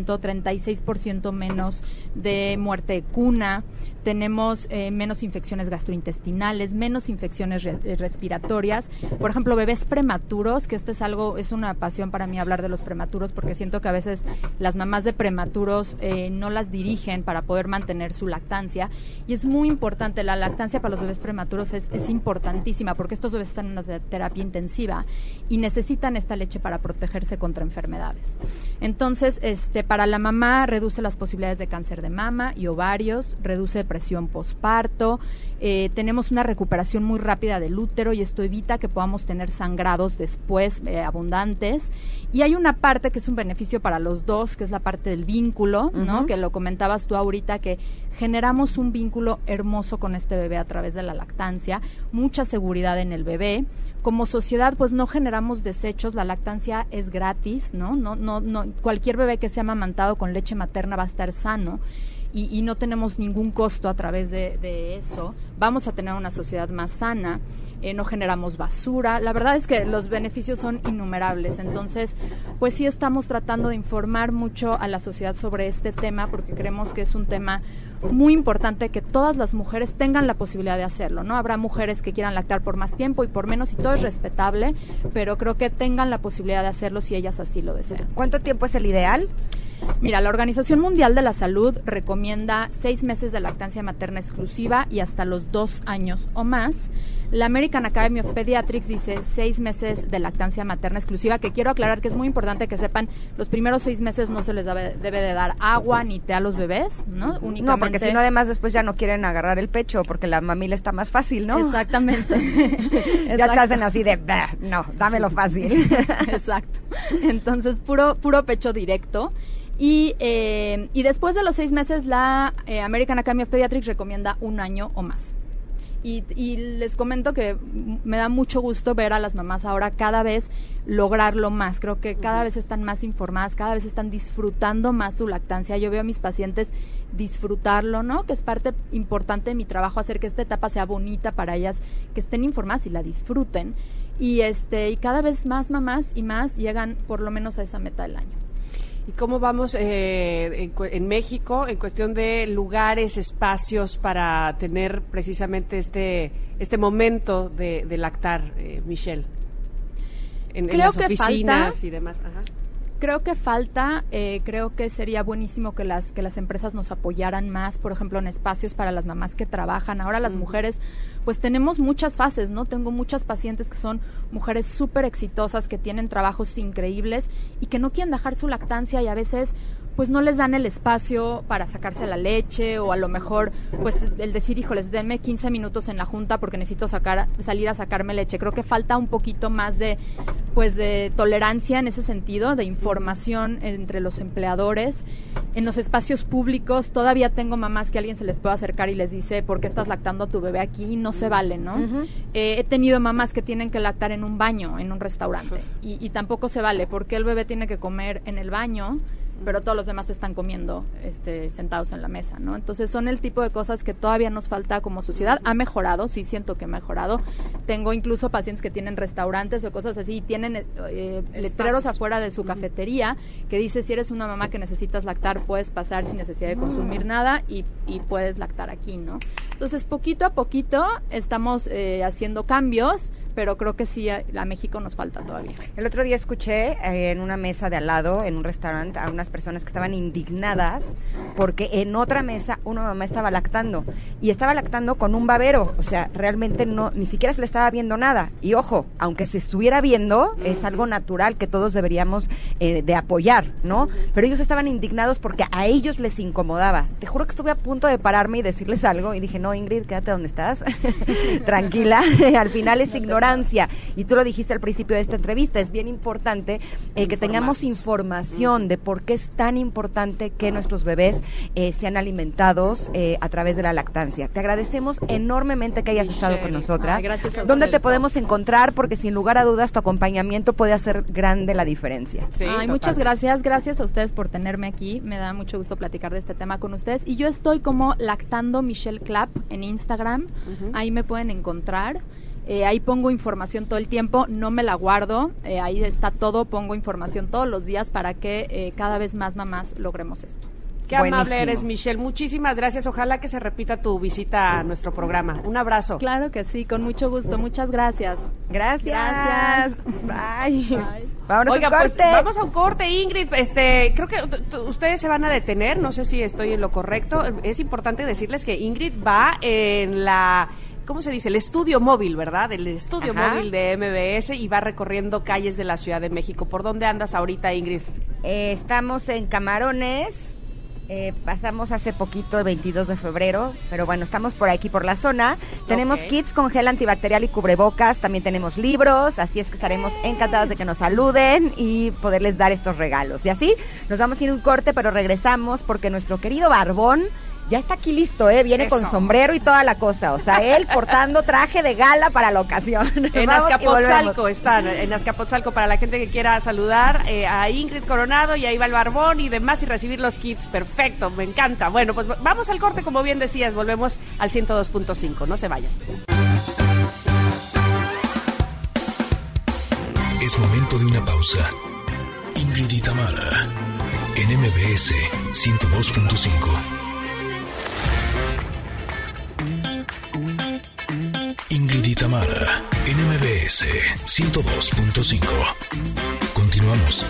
36% menos de muerte de cuna, tenemos menos infecciones gastrointestinales, menos infecciones respiratorias. Por ejemplo, bebés prematuros, que es una pasión para mí hablar de los prematuros, porque siento que a veces las mamás de prematuros no las dirigen para poder mantener su lactancia, y es muy importante. La lactancia para los bebés prematuros es importantísima, porque estos bebés están en una terapia intensiva y necesitan esta leche para protegerse contra enfermedades. Entonces, para la mamá reduce las posibilidades de cáncer de mama y ovarios, reduce depresión posparto, tenemos una recuperación muy rápida del útero y esto evita que podamos tener sangrados después abundantes. Y hay una parte que es un beneficio para los dos, que es la parte del vínculo, ¿no? Que lo comentabas tú ahorita, que generamos un vínculo hermoso con este bebé a través de la lactancia, mucha seguridad en el bebé. Como sociedad, pues no generamos desechos, la lactancia es gratis, ¿no? No, cualquier bebé que sea amamantado con leche materna va a estar sano. Y no tenemos ningún costo a través de eso. Vamos a tener una sociedad más sana, no generamos basura. La verdad es que los beneficios son innumerables. Entonces, pues sí estamos tratando de informar mucho a la sociedad sobre este tema porque creemos que es un tema muy importante que todas las mujeres tengan la posibilidad de hacerlo, ¿no? Habrá mujeres que quieran lactar por más tiempo y por menos, y todo es respetable, pero creo que tengan la posibilidad de hacerlo si ellas así lo desean. ¿Cuánto tiempo es el ideal? Mira, la Organización Mundial de la Salud recomienda 6 meses de lactancia materna exclusiva y hasta los 2 años o más. La American Academy of Pediatrics dice 6 meses de lactancia materna exclusiva, que quiero aclarar que es muy importante que sepan, los primeros 6 meses no se les debe de dar agua ni té a los bebés, ¿no? Únicamente... No, porque si no, además después ya no quieren agarrar el pecho, porque la mamila está más fácil, ¿no? Exactamente. Ya te hacen así de, no, dámelo fácil. Exacto. Entonces, puro pecho directo. Y después de los 6 meses, la American Academy of Pediatrics recomienda 1 año o más. Y les comento que me da mucho gusto ver a las mamás ahora cada vez lograrlo más. Creo que cada vez están más informadas, cada vez están disfrutando más su lactancia. Yo veo a mis pacientes disfrutarlo, ¿no? Que es parte importante de mi trabajo, hacer que esta etapa sea bonita para ellas, que estén informadas y la disfruten. Y cada vez más mamás y más llegan por lo menos a esa meta del año. ¿Y cómo vamos en México en cuestión de lugares, espacios para tener precisamente este momento de lactar, Michelle? En las oficinas y demás. Ajá. Creo que falta, creo que sería buenísimo que las empresas nos apoyaran más, por ejemplo, en espacios para las mamás que trabajan. Ahora las mujeres, pues tenemos muchas fases, ¿no? Tengo muchas pacientes que son mujeres súper exitosas, que tienen trabajos increíbles y que no quieren dejar su lactancia, y a veces pues no les dan el espacio para sacarse la leche, o a lo mejor pues el decir, híjoles, denme 15 minutos en la junta porque necesito salir a sacarme leche. Creo que falta un poquito más de tolerancia en ese sentido, de información entre los empleadores. En los espacios públicos todavía tengo mamás que alguien se les puede acercar y les dice, ¿por qué estás lactando a tu bebé aquí? No se vale, ¿no? He tenido mamás que tienen que lactar en un baño, en un restaurante, y tampoco se vale, porque el bebé tiene que comer en el baño, pero todos los demás están comiendo sentados en la mesa, ¿no? Entonces son el tipo de cosas que todavía nos falta como sociedad. Ha mejorado, sí siento que ha mejorado. Tengo incluso pacientes que tienen restaurantes o cosas así, y tienen letreros afuera de su cafetería que dice, si eres una mamá que necesitas lactar, puedes pasar sin necesidad de consumir nada y puedes lactar aquí, ¿no? Entonces, poquito a poquito estamos haciendo cambios, pero creo que sí, a México nos falta todavía. El otro día escuché en una mesa de al lado, en un restaurante, a unas personas que estaban indignadas porque en otra mesa una mamá estaba lactando, y estaba lactando con un babero, o sea, realmente ni siquiera se le estaba viendo nada. Y ojo, aunque se estuviera viendo, es algo natural que todos deberíamos de apoyar, ¿no? Pero ellos estaban indignados porque a ellos les incomodaba. Te juro que estuve a punto de pararme y decirles algo, y dije, no, Ingrid, quédate donde estás, tranquila, al final es ignorancia. Y tú lo dijiste al principio de esta entrevista, es bien importante que tengamos información de por qué es tan importante que nuestros bebés sean alimentados a través de la lactancia. Te agradecemos enormemente que hayas estado con nosotras. Gracias. ¿Dónde te podemos encontrar? Porque sin lugar a dudas tu acompañamiento puede hacer grande la diferencia. Sí, muchas gracias a ustedes por tenerme aquí. Me da mucho gusto platicar de este tema con ustedes. Y yo estoy como Lactando Michelle Clapp en Instagram. Ahí me pueden encontrar. Ahí pongo información todo el tiempo, no me la guardo, ahí está todo, pongo información todos los días para que cada vez más mamás logremos esto. Qué amable eres, Michelle. Muchísimas gracias. Ojalá que se repita tu visita a nuestro programa. Un abrazo. Claro que sí, con mucho gusto. Muchas gracias. Gracias. Bye. Vámonos Oiga, a un corte. Pues, vamos a un corte, Ingrid. Creo que ustedes se van a detener. No sé si estoy en lo correcto. Es importante decirles que Ingrid va en la... ¿Cómo se dice? El estudio móvil, ¿verdad? El estudio móvil de MBS, y va recorriendo calles de la Ciudad de México. ¿Por dónde andas ahorita, Ingrid? Estamos en Camarones. Pasamos hace poquito, el 22 de febrero, pero bueno, estamos por aquí, por la zona. Tenemos kits con gel antibacterial y cubrebocas, también tenemos libros, así es que estaremos encantadas de que nos saluden y poderles dar estos regalos. Y así nos vamos a ir a un corte, pero regresamos porque nuestro querido Barbón ya está aquí listo, viene con sombrero y toda la cosa, o sea, él portando traje de gala para la ocasión. En Azcapotzalco están, en Azcapotzalco, para la gente que quiera saludar a Ingrid Coronado, y ahí va el Barbón y demás, y recibir los kits. Perfecto, me encanta. Bueno, pues vamos al corte, como bien decías, volvemos al 102.5, no se vayan. Es momento de una pausa. Ingrid y Tamara, en MBS 102.5. Tamara en MBS 102.5. Continuamos.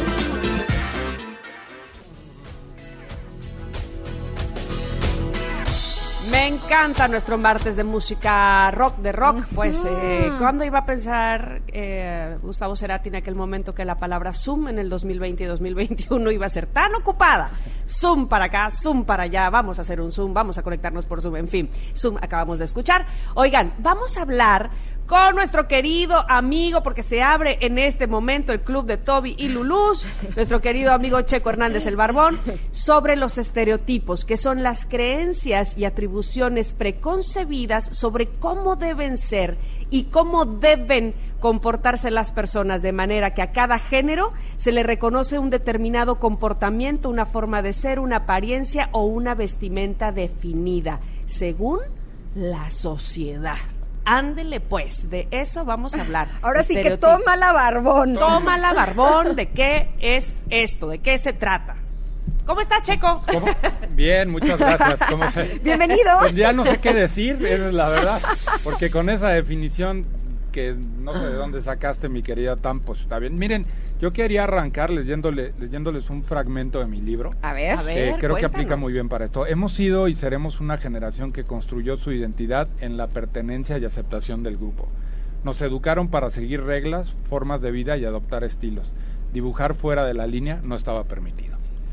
Me encanta nuestro martes de música rock, de rock. Pues, ¿cuándo iba a pensar Gustavo Cerati en aquel momento que la palabra Zoom en el 2020 y 2021 iba a ser tan ocupada? Zoom para acá, Zoom para allá, vamos a hacer un Zoom, vamos a conectarnos por Zoom, en fin, Zoom acabamos de escuchar. Oigan, vamos a hablar con nuestro querido amigo, porque se abre en este momento el club de Toby y Lulús, nuestro querido amigo Checo Hernández el Barbón, sobre los estereotipos, que son las creencias y atribuciones preconcebidas sobre cómo deben ser y cómo deben comportarse las personas, de manera que a cada género se le reconoce un determinado comportamiento, una forma de ser, una apariencia o una vestimenta definida, según la sociedad. Ándele pues, de eso vamos a hablar. Ahora sí que tómala, Barbón. Tómala, Barbón, ¿de qué es esto? ¿De qué se trata? ¿Cómo está, Checo? ¿Cómo? Bien, muchas gracias. Bienvenido. Pues ya no sé qué decir, es la verdad, porque con esa definición que no sé de dónde sacaste, mi querida Tam, pues está bien. Miren, yo quería arrancar leyéndoles un fragmento de mi libro. A ver, que creo cuéntanos. que aplica muy bien para esto. Hemos sido y seremos una generación que construyó su identidad en la pertenencia y aceptación del grupo. Nos educaron para seguir reglas, formas de vida y adoptar estilos. Dibujar fuera de la línea no estaba permitido.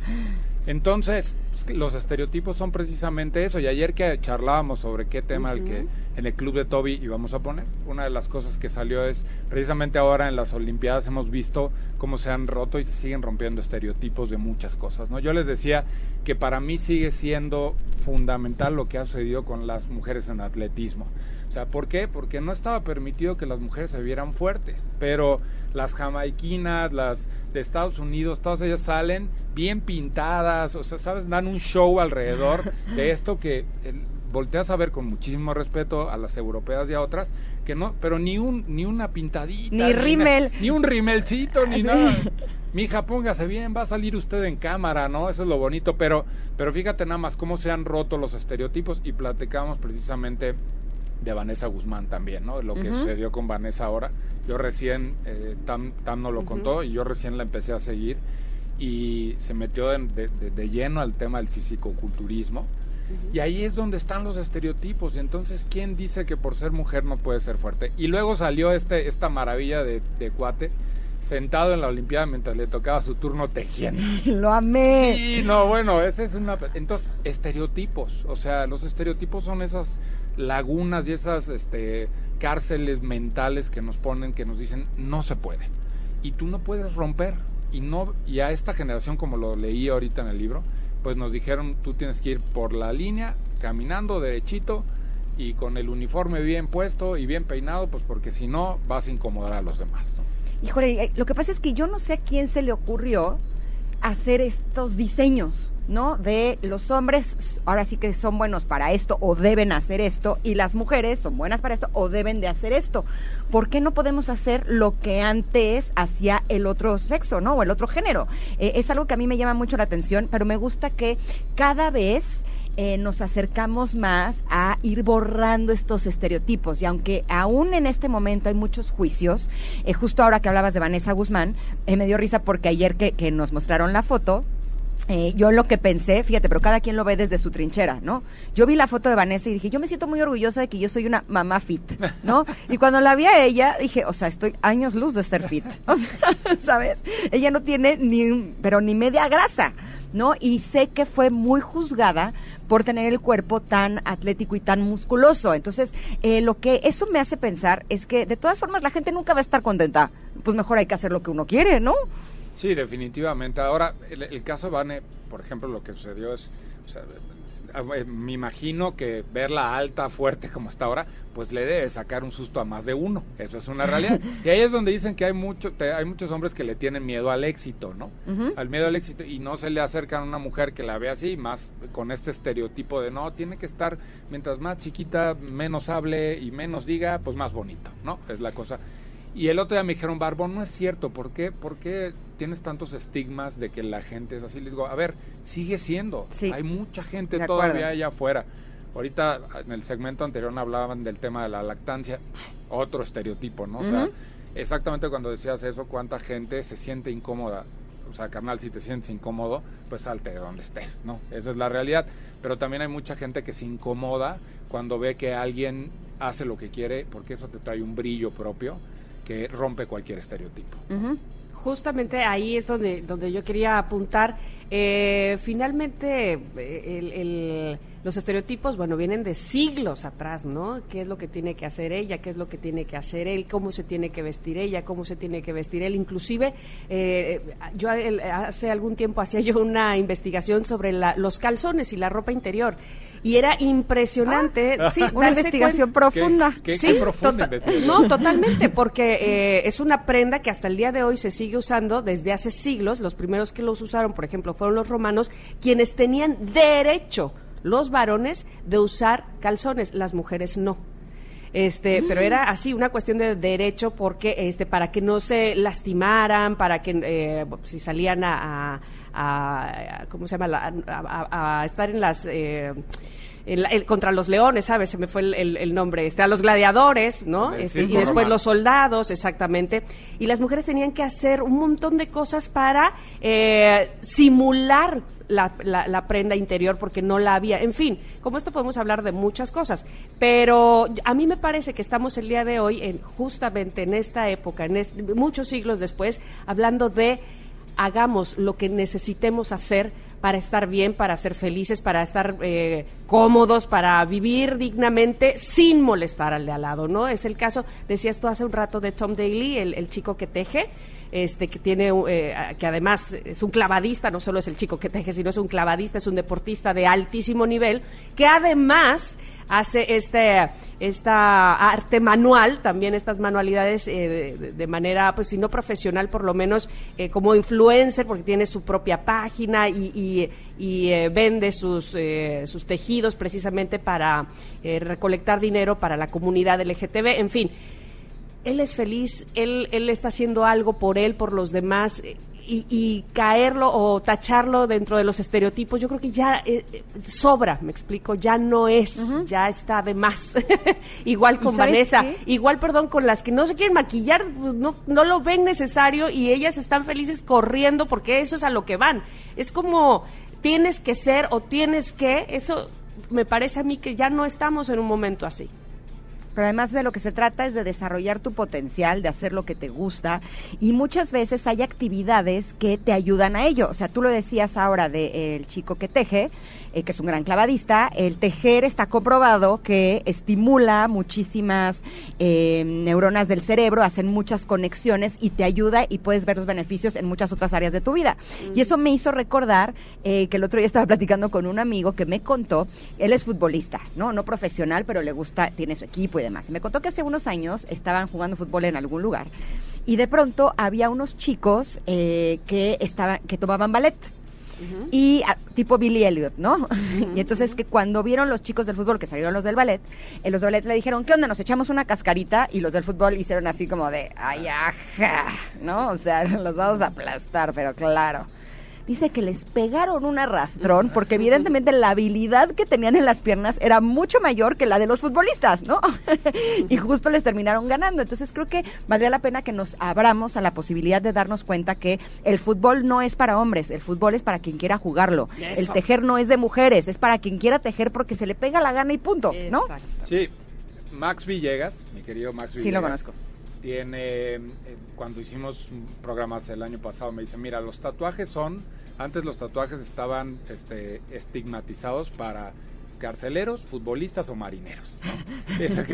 Entonces, los estereotipos son precisamente eso, y ayer que charlábamos sobre qué tema en el club de Toby íbamos a poner, una de las cosas que salió es, precisamente ahora en las Olimpiadas hemos visto cómo se han roto y se siguen rompiendo estereotipos de muchas cosas, ¿no? Yo les decía que para mí sigue siendo fundamental lo que ha sucedido con las mujeres en atletismo. O sea, ¿por qué? Porque no estaba permitido que las mujeres se vieran fuertes, pero las jamaiquinas, las de Estados Unidos, todas ellas salen bien pintadas, o sea, ¿sabes? Dan un show alrededor de esto que volteas a ver con muchísimo respeto a las europeas y a otras, que no, pero ni una pintadita. Ni rímel. Ni un rimelcito, ni nada. Mija, póngase bien, va a salir usted en cámara, ¿no? Eso es lo bonito, pero fíjate nada más cómo se han roto los estereotipos, y platicamos precisamente de Vanessa Guzmán también, ¿no? Lo que sucedió con Vanessa ahora. Yo recién, Tam nos lo contó, y yo recién la empecé a seguir, y se metió de lleno al tema del fisicoculturismo, y ahí es donde están los estereotipos. Y entonces, ¿quién dice que por ser mujer no puede ser fuerte? Y luego salió esta maravilla de cuate, sentado en la Olimpiada mientras le tocaba su turno tejiendo. Lo amé. Sí, no, bueno, esa es una... Entonces, estereotipos, o sea, los estereotipos son esas lagunas y esas cárceles mentales que nos ponen, que nos dicen, no se puede. Y tú no puedes romper. Y a esta generación, como lo leí ahorita en el libro, pues nos dijeron, tú tienes que ir por la línea, caminando derechito, y con el uniforme bien puesto y bien peinado, pues porque si no vas a incomodar a los demás, ¿no? Híjole, lo que pasa es que yo no sé a quién se le ocurrió hacer estos diseños, ¿no? De los hombres, ahora sí que son buenos para esto o deben hacer esto, y las mujeres son buenas para esto o deben de hacer esto. ¿Por qué no podemos hacer lo que antes hacía el otro sexo, ¿no? O el otro género. Es algo que a mí me llama mucho la atención, pero me gusta que cada vez nos acercamos más a ir borrando estos estereotipos, y aunque aún en este momento hay muchos juicios, justo ahora que hablabas de Vanessa Guzmán, me dio risa porque ayer que nos mostraron la foto, yo lo que pensé, fíjate, pero cada quien lo ve desde su trinchera, ¿no? Yo vi la foto de Vanessa y dije, yo me siento muy orgullosa de que yo soy una mamá fit, ¿no? Y cuando la vi a ella, dije, o sea, estoy años luz de ser fit, o sea, ¿sabes? Ella no tiene ni media grasa, ¿no? Y sé que fue muy juzgada por tener el cuerpo tan atlético y tan musculoso. Entonces, lo que eso me hace pensar es que, de todas formas, la gente nunca va a estar contenta. Pues mejor hay que hacer lo que uno quiere, ¿no? Sí, definitivamente. Ahora, el caso de Vane, por ejemplo, lo que sucedió es, o sea, me imagino que verla alta, fuerte como está ahora, pues le debe sacar un susto a más de uno. Eso es una realidad. Y ahí es donde dicen que hay muchos hombres que le tienen miedo al éxito, ¿no? Al miedo al éxito, y no se le acercan a una mujer que la ve así, más con este estereotipo de no, tiene que estar, mientras más chiquita, menos hable y menos diga, pues más bonito, ¿no? Es la cosa. Y el otro día me dijeron, Barbón, no es cierto, ¿por qué tienes tantos estigmas de que la gente es así? Les digo, a ver, sigue siendo, sí, hay mucha gente todavía allá afuera. Ahorita en el segmento anterior hablaban del tema de la lactancia, otro estereotipo, ¿no? O sea, exactamente cuando decías eso, cuánta gente se siente incómoda. O sea, carnal, si te sientes incómodo, pues salte de donde estés, ¿no? Esa es la realidad. Pero también hay mucha gente que se incomoda cuando ve que alguien hace lo que quiere, porque eso te trae un brillo propio que rompe cualquier estereotipo. Justamente ahí es donde yo quería apuntar. Finalmente, los estereotipos, bueno, vienen de siglos atrás, ¿no? ¿Qué es lo que tiene que hacer ella? ¿Qué es lo que tiene que hacer él? ¿Cómo se tiene que vestir ella? ¿Cómo se tiene que vestir él? Inclusive, yo hace algún tiempo hacía yo una investigación sobre los calzones y la ropa interior. Y era impresionante. Sí, una investigación profunda. ¿Qué sí, profunda investigación? No, totalmente, porque es una prenda que hasta el día de hoy se sigue usando desde hace siglos. Los primeros que los usaron, por ejemplo, fueron los romanos, quienes tenían derecho, los varones, de usar calzones, las mujeres no. Pero era así, una cuestión de derecho, porque para que no se lastimaran, para que si salían a ¿cómo se llama? A estar en las contra los leones, ¿sabes? Se me fue el nombre, a los gladiadores, ¿no? Y después los soldados, exactamente. Y las mujeres tenían que hacer un montón de cosas para simular la prenda interior, porque no la había. En fin, como esto podemos hablar de muchas cosas, pero a mí me parece que estamos el día de hoy, justamente en esta época, muchos siglos después, hablando de hagamos lo que necesitemos hacer para estar bien, para ser felices, para estar cómodos, para vivir dignamente sin molestar al de al lado, ¿no? Es el caso, decías tú hace un rato, de Tom Daley, el chico que teje, que tiene, que además es un clavadista, no solo es el chico que teje, sino es un clavadista, es un deportista de altísimo nivel, que además hace esta arte manual, también estas manualidades de manera, pues si no profesional, por lo menos como influencer, porque tiene su propia página y vende sus tejidos precisamente para recolectar dinero para la comunidad LGTB, en fin. Él es feliz, él está haciendo algo por él, por los demás, y caerlo o tacharlo dentro de los estereotipos, yo creo que ya sobra, me explico, ya no es, ya está de más. Igual con Vanessa, igual, con las que no se quieren maquillar, pues no lo ven necesario y ellas están felices corriendo porque eso es a lo que van. Es como tienes que ser o tienes que, eso me parece a mí que ya no estamos en un momento así. Pero además de lo que se trata es de desarrollar tu potencial, de hacer lo que te gusta, y muchas veces hay actividades que te ayudan a ello. O sea, tú lo decías ahora del chico que teje, que es un gran clavadista. El tejer está comprobado que estimula muchísimas neuronas del cerebro, hacen muchas conexiones y te ayuda y puedes ver los beneficios en muchas otras áreas de tu vida. Y eso me hizo recordar que el otro día estaba platicando con un amigo que me contó, él es futbolista, no profesional, pero le gusta, tiene su equipo y demás. Y me contó que hace unos años estaban jugando fútbol en algún lugar y de pronto había unos chicos que tomaban ballet. Y tipo Billy Elliot, ¿no? Y entonces que cuando vieron los chicos del fútbol que salieron los del ballet, los del ballet le dijeron, ¿qué onda? Nos echamos una cascarita, y los del fútbol hicieron así como de, ay, ajá, ¿no? O sea, los vamos a aplastar, pero claro. Dice que les pegaron un arrastrón porque evidentemente la habilidad que tenían en las piernas era mucho mayor que la de los futbolistas, ¿no? Y justo les terminaron ganando. Entonces creo que valdría la pena que nos abramos a la posibilidad de darnos cuenta que el fútbol no es para hombres, el fútbol es para quien quiera jugarlo. Eso. El tejer no es de mujeres, es para quien quiera tejer porque se le pega la gana y punto, ¿no? Exacto. Sí, Max Villegas, mi querido Max Villegas. Sí, lo conozco. Tiene, cuando hicimos programas el año pasado, me dice, mira, los tatuajes antes los tatuajes estaban estigmatizados para carceleros, futbolistas o marineros, ¿no?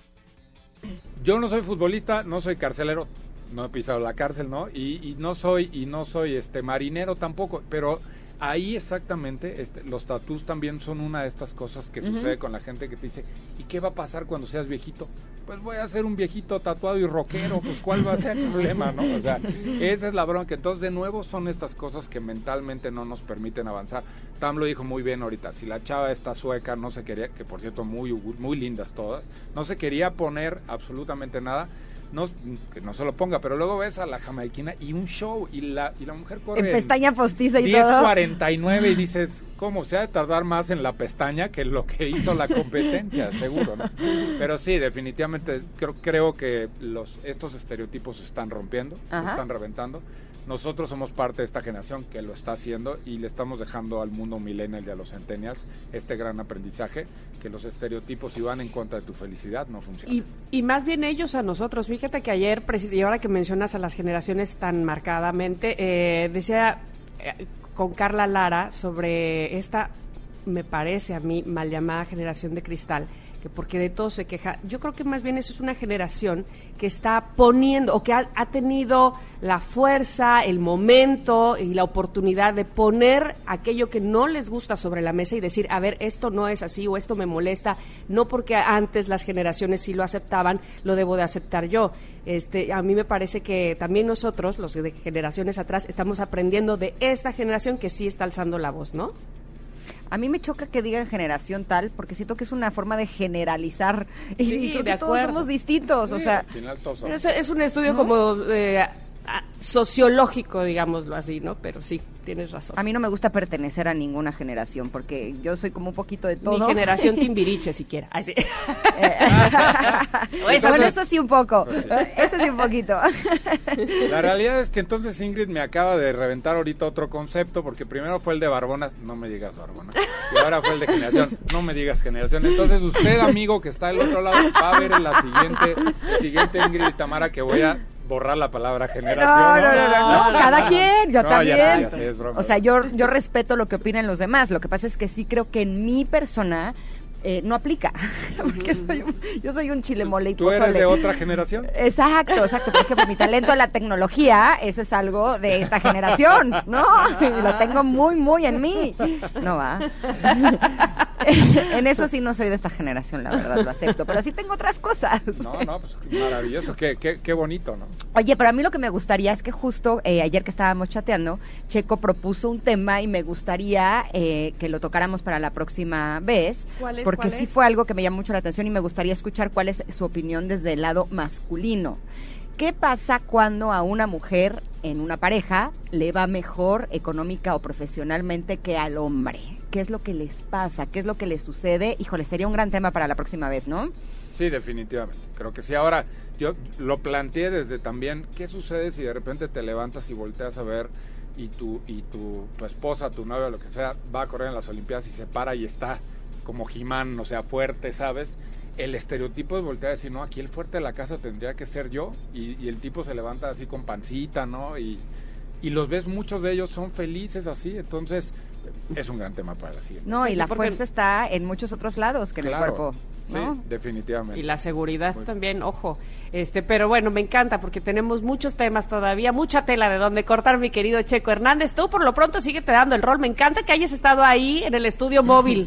Yo no soy futbolista, no soy carcelero, no he pisado la cárcel, ¿no? Y no soy marinero tampoco, pero ahí exactamente los tatús también son una de estas cosas que sucede con la gente que te dice, ¿y qué va a pasar cuando seas viejito? Pues voy a ser un viejito tatuado y rockero, pues ¿cuál va a ser el problema, no? O sea, esa es la bronca. Entonces, de nuevo, son estas cosas que mentalmente no nos permiten avanzar. Tam lo dijo muy bien ahorita, si la chava esta sueca no se quería, que por cierto muy lindas todas, no se quería poner absolutamente nada, que no se lo ponga, pero luego ves a la jamaiquina y un show, y la mujer corre en pestaña postiza y todo. 10:49 y dices, ¿cómo se ha de tardar más en la pestaña que lo que hizo la competencia? Seguro, ¿no? Pero sí, definitivamente creo que estos estereotipos se están rompiendo, se están reventando. Nosotros somos parte de esta generación que lo está haciendo y le estamos dejando al mundo millennial y a los centennials este gran aprendizaje, que los estereotipos, si van en contra de tu felicidad, no funcionan. Y más bien ellos a nosotros. Fíjate que ayer, y ahora que mencionas a las generaciones tan marcadamente, decía con Carla Lara sobre esta, me parece a mí, mal llamada generación de cristal, que porque de todo se queja. Yo creo que más bien eso es una generación que está poniendo, o que ha tenido la fuerza, el momento y la oportunidad de poner aquello que no les gusta sobre la mesa y decir, a ver, esto no es así o esto me molesta, no porque antes las generaciones sí lo aceptaban, lo debo de aceptar yo. A mí me parece que también nosotros, los de generaciones atrás, estamos aprendiendo de esta generación que sí está alzando la voz, ¿no? A mí me choca que digan generación tal, porque siento que es una forma de generalizar. Sí, y creo de que todos somos distintos, Sí, o sea... al final todos Pero somos. es un estudio como sociológico, digámoslo así, ¿no? Pero sí, tienes razón. A mí no me gusta pertenecer a ninguna generación, porque yo soy como un poquito de todo. Ni generación Timbiriche siquiera. Ay, sí. Bueno, eso sí un poco. Pues sí. Eso sí un poquito. La realidad es que entonces Ingrid me acaba de reventar ahorita otro concepto, porque primero fue el de Barbonas, no me digas Barbona, y ahora fue el de generación, no me digas generación. Entonces usted, amigo que está del otro lado, va a ver en la siguiente Ingrid y Tamara que voy a borrar la palabra generación. No, cada quien, yo No, también. ya sé, es broma. O sea, yo respeto lo que opinan los demás. Lo que pasa es que sí creo que en mi persona no aplica. Porque yo soy un chile mole y ¿Tú pozole. eres de otra generación? Exacto. Por ejemplo, mi talento en la tecnología, eso es algo de esta generación, ¿no? Y lo tengo muy, muy en mí. No va. En eso sí no soy de esta generación, la verdad, lo acepto. Pero sí tengo otras cosas. No, pues maravilloso, qué bonito, ¿no? Oye, pero a mí lo que me gustaría es que justo ayer que estábamos chateando, Checo propuso un tema y me gustaría que lo tocáramos para la próxima vez. ¿Cuál es? Porque sí fue algo que me llamó mucho la atención y me gustaría escuchar cuál es su opinión desde el lado masculino. ¿Qué pasa cuando a una mujer en una pareja le va mejor económica o profesionalmente que al hombre? ¿Qué es lo que les pasa? ¿Qué es lo que les sucede? Híjole, sería un gran tema para la próxima vez, ¿no? Sí, definitivamente. Creo que sí. Ahora, yo lo planteé desde también, ¿qué sucede si de repente te levantas y volteas a ver y tu esposa, tu novia, lo que sea, va a correr en las Olimpiadas y se para y está como He-Man, o sea, fuerte, ¿sabes? El estereotipo es voltear a decir, no, aquí el fuerte de la casa tendría que ser yo, y el tipo se levanta así con pancita, ¿no? Y los ves, muchos de ellos son felices así, entonces es un gran tema para la siguiente. No, y Sí, la porque fuerza está en muchos otros lados que en el cuerpo, ¿no? Sí, definitivamente. Y la seguridad también, ojo. Pero bueno, me encanta porque tenemos muchos temas todavía, mucha tela de donde cortar, mi querido Checo Hernández. Tú por lo pronto síguete dando el rol. Me encanta que hayas estado ahí en el estudio móvil.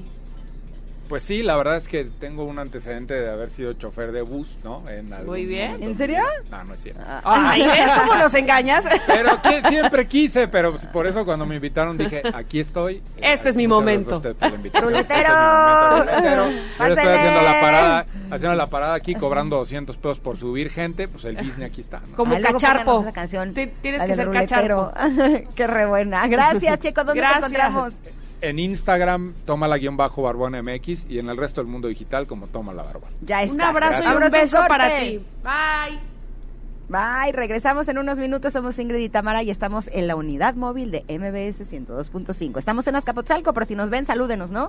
Pues sí, la verdad es que tengo un antecedente de haber sido chofer de bus, ¿no? Muy bien. momento. ¿En serio? No es cierto. Ay, ¿ves cómo los engañas? Pero siempre quise, pero por eso cuando me invitaron dije, aquí estoy. Este es mi Muchas momento. gracias a usted por la invitación. ¡Ruletero! Este es mi momento, ruletero. Yo estoy ¡Pásale! haciendo la parada aquí, cobrando 200 pesos por subir gente, pues el business aquí está, ¿no? Como Ay, luego cacharpo. pónganos esa canción, Tienes la que del ser ruletero. cacharpo. Qué re buena. Gracias, Checo. ¿Dónde Gracias. te encontramos? En Instagram, tómala_Barbona MX, y en el resto del mundo digital como Tómala Barbona. Ya está. Un abrazo y un Vámonos beso corte. para ti. Bye. Bye, regresamos en unos minutos. Somos Ingrid y Tamara y estamos en la unidad móvil de MBS 102.5. Estamos en Azcapotzalco, pero si nos ven, salúdenos, ¿no?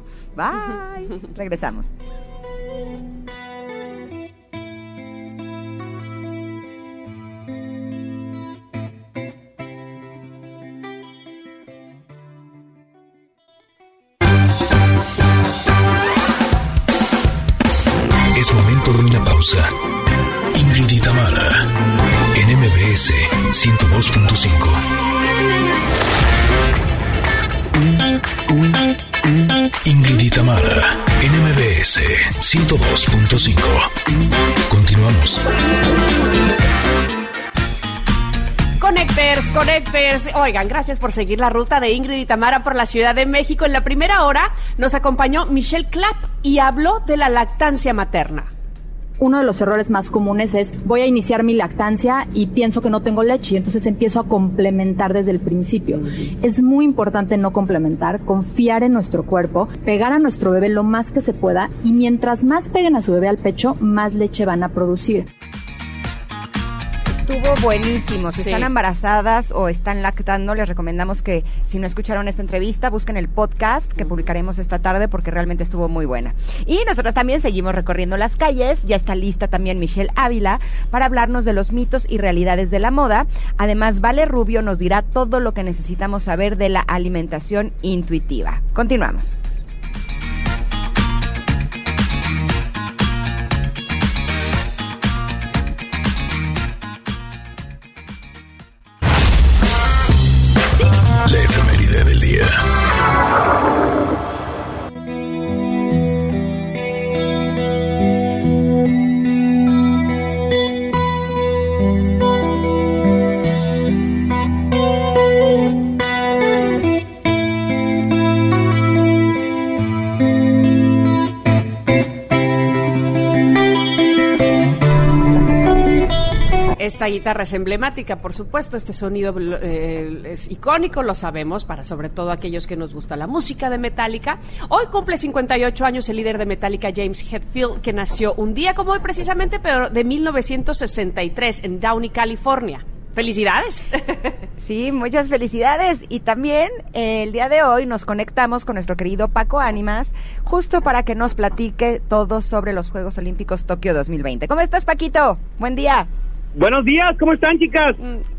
Bye. Regresamos. Es momento de una pausa. Ingrid y Tamara, en MBS 102.5. Ingrid y Tamara, en MBS 102.5. Continuamos. Connecters. Oigan, gracias por seguir la ruta de Ingrid y Tamara por la Ciudad de México. En la primera hora nos acompañó Michelle Clapp y habló de la lactancia materna. Uno de los errores más comunes es, voy a iniciar mi lactancia y pienso que no tengo leche y entonces empiezo a complementar desde el principio. Es muy importante no complementar, confiar en nuestro cuerpo, pegar a nuestro bebé lo más que se pueda y mientras más peguen a su bebé al pecho, más leche van a producir. Estuvo buenísimo. Si están embarazadas o están lactando, les recomendamos que si no escucharon esta entrevista, busquen el podcast que publicaremos esta tarde porque realmente estuvo muy buena. Y nosotros también seguimos recorriendo las calles. Ya está lista también Michelle Ávila para hablarnos de los mitos y realidades de la moda. Además, Vale Rubio nos dirá todo lo que necesitamos saber de la alimentación intuitiva. Continuamos. La efeméride del día. Esta guitarra es emblemática, por supuesto, este sonido es icónico, lo sabemos, para sobre todo aquellos que nos gusta la música de Metallica. Hoy cumple 58 años el líder de Metallica, James Hetfield, que nació un día como hoy precisamente, pero de 1963 en Downey, California. ¡Felicidades! Sí, muchas felicidades. Y también el día de hoy nos conectamos con nuestro querido Paco Ánimas, justo para que nos platique todo sobre los Juegos Olímpicos Tokio 2020. ¿Cómo estás, Paquito? Buen día. Buenos días, ¿cómo están, chicas?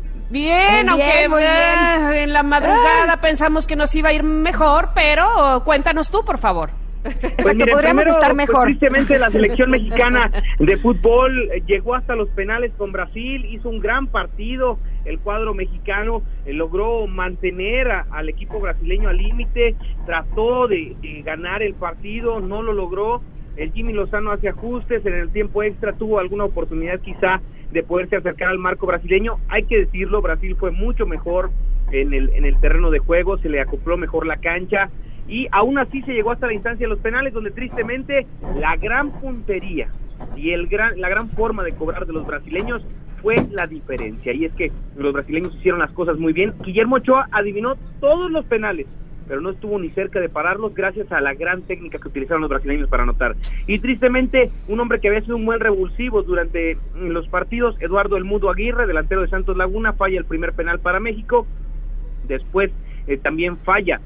Bien, aunque en la madrugada pensamos que nos iba a ir mejor, pero cuéntanos tú, por favor. Pues miren, podríamos primero, estar mejor. Pues, tristemente la selección mexicana de fútbol llegó hasta los penales con Brasil, hizo un gran partido, el cuadro mexicano logró mantener al equipo brasileño al límite, trató de ganar el partido, no lo logró. El Jimmy Lozano hace ajustes, en el tiempo extra tuvo alguna oportunidad quizá de poderse acercar al marco brasileño. Hay que decirlo, Brasil fue mucho mejor en el terreno de juego, se le acopló mejor la cancha y aún así se llegó hasta la instancia de los penales, donde tristemente la gran puntería y la gran forma de cobrar de los brasileños fue la diferencia, y es que los brasileños hicieron las cosas muy bien. Guillermo Ochoa adivinó todos los penales, pero no estuvo ni cerca de pararlos gracias a la gran técnica que utilizaron los brasileños para anotar. Y tristemente, un hombre que había sido un buen revulsivo durante los partidos, Eduardo El Mudo Aguirre, delantero de Santos Laguna, falla el primer penal para México. Después también falla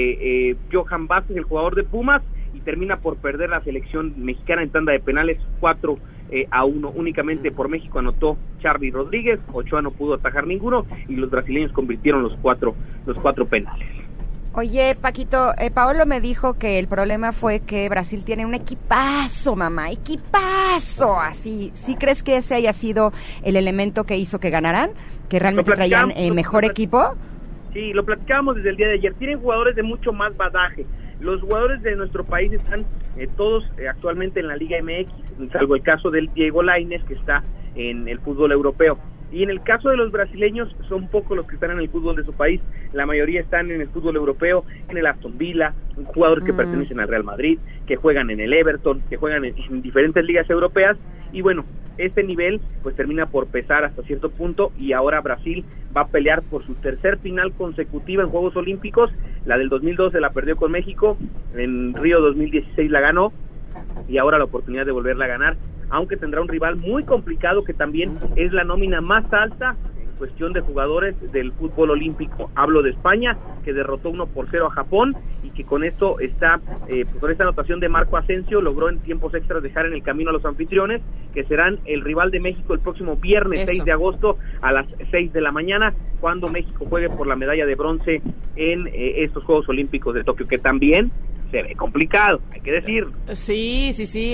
Johan Vázquez, el jugador de Pumas, y termina por perder la selección mexicana en tanda de penales 4-1. Únicamente por México anotó Charly Rodríguez, Ochoa no pudo atajar ninguno y los brasileños convirtieron los cuatro penales. Oye, Paquito, Paolo me dijo que el problema fue que Brasil tiene un equipazo, mamá, equipazo, así. ¿Sí crees que ese haya sido el elemento que hizo que ganaran? ¿Que realmente traían mejor equipo? Sí, lo platicábamos desde el día de ayer. Tienen jugadores de mucho más badaje. Los jugadores de nuestro país están todos actualmente en la Liga MX, salvo el caso del Diego Lainez, que está en el fútbol europeo. Y en el caso de los brasileños, son pocos los que están en el fútbol de su país, la mayoría están en el fútbol europeo, en el Aston Villa, jugadores que pertenecen al Real Madrid, que juegan en el Everton, que juegan en diferentes ligas europeas, y bueno, este nivel pues termina por pesar hasta cierto punto, y ahora Brasil va a pelear por su tercer final consecutiva en Juegos Olímpicos. La del 2012 la perdió con México, en Río 2016 la ganó, y ahora la oportunidad de volverla a ganar, aunque tendrá un rival muy complicado que también es la nómina más alta en cuestión de jugadores del fútbol olímpico. Hablo de España, que derrotó 1-0 a Japón y que con esto está, con esta anotación de Marco Asensio, logró en tiempos extras dejar en el camino a los anfitriones, que serán el rival de México el próximo viernes 6 de agosto a las 6 de la mañana, cuando México juegue por la medalla de bronce en estos Juegos Olímpicos de Tokio, que también se ve complicado, hay que decirlo. Sí,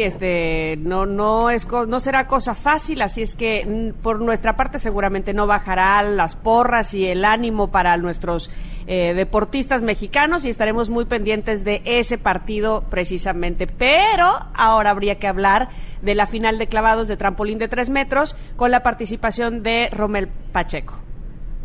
no será cosa fácil, así es que por nuestra parte seguramente no bajará las porras y el ánimo para nuestros deportistas mexicanos, y estaremos muy pendientes de ese partido precisamente. Pero ahora habría que hablar de la final de clavados de trampolín de 3 metros con la participación de Rommel Pacheco.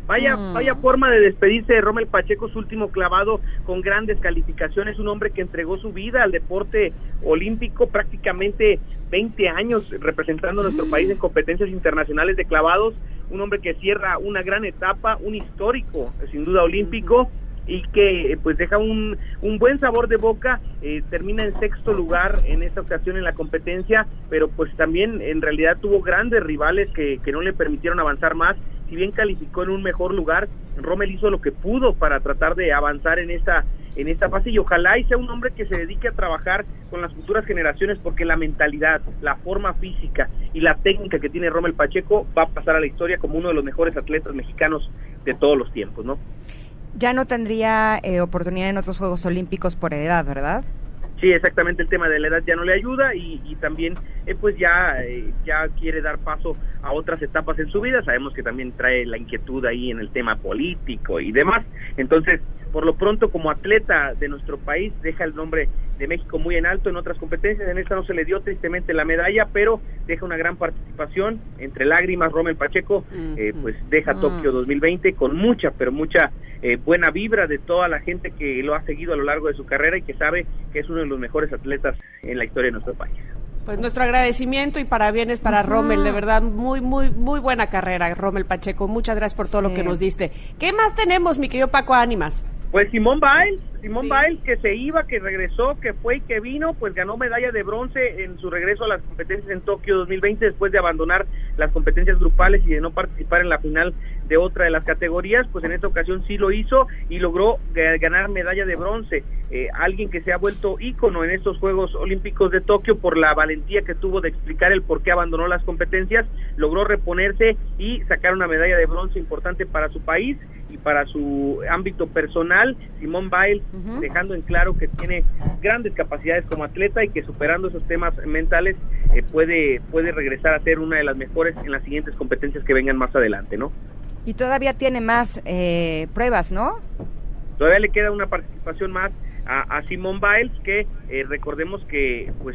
Vaya forma de despedirse de Rommel Pacheco, su último clavado con grandes calificaciones, un hombre que entregó su vida al deporte olímpico, prácticamente 20 años representando a nuestro país en competencias internacionales de clavados, un hombre que cierra una gran etapa, un histórico, sin duda, olímpico, y que pues deja un buen sabor de boca, termina en sexto lugar en esta ocasión en la competencia, pero pues también en realidad tuvo grandes rivales que no le permitieron avanzar más. Si bien calificó en un mejor lugar, Rommel hizo lo que pudo para tratar de avanzar en esta fase, y ojalá y sea un hombre que se dedique a trabajar con las futuras generaciones, porque la mentalidad, la forma física y la técnica que tiene Rommel Pacheco va a pasar a la historia como uno de los mejores atletas mexicanos de todos los tiempos, ¿no? Ya no tendría oportunidad en otros Juegos Olímpicos por edad, ¿verdad? Sí, exactamente, el tema de la edad ya no le ayuda, y también pues ya quiere dar paso a otras etapas en su vida. Sabemos que también trae la inquietud ahí en el tema político y demás. Entonces, por lo pronto, como atleta de nuestro país, deja el nombre de México muy en alto en otras competencias. En esta no se le dio tristemente la medalla, pero deja una gran participación. Entre lágrimas, Rommel Pacheco pues deja Tokio 2020 con mucha, pero mucha buena vibra de toda la gente que lo ha seguido a lo largo de su carrera y que sabe que es uno de los mejores atletas en la historia de nuestro país. Pues nuestro agradecimiento y parabienes para Rommel, de verdad, muy, muy, muy buena carrera, Rommel Pacheco. Muchas gracias por todo lo que nos diste. ¿Qué más tenemos, mi querido Paco Ánimas? Pues Simone Biles, que se iba, que regresó, que fue y que vino, pues ganó medalla de bronce en su regreso a las competencias en Tokio 2020, después de abandonar las competencias grupales y de no participar en la final de otra de las categorías. Pues en esta ocasión sí lo hizo y logró ganar medalla de bronce. Alguien que se ha vuelto ícono en estos Juegos Olímpicos de Tokio por la valentía que tuvo de explicar el por qué abandonó las competencias, logró reponerse y sacar una medalla de bronce importante para su país y para su ámbito personal. Simone Biles dejando en claro que tiene grandes capacidades como atleta y que superando esos temas mentales puede regresar a ser una de las mejores en las siguientes competencias que vengan más adelante, ¿no? Y todavía tiene más pruebas, ¿no? Todavía le queda una participación más a Simone Biles, que recordemos que pues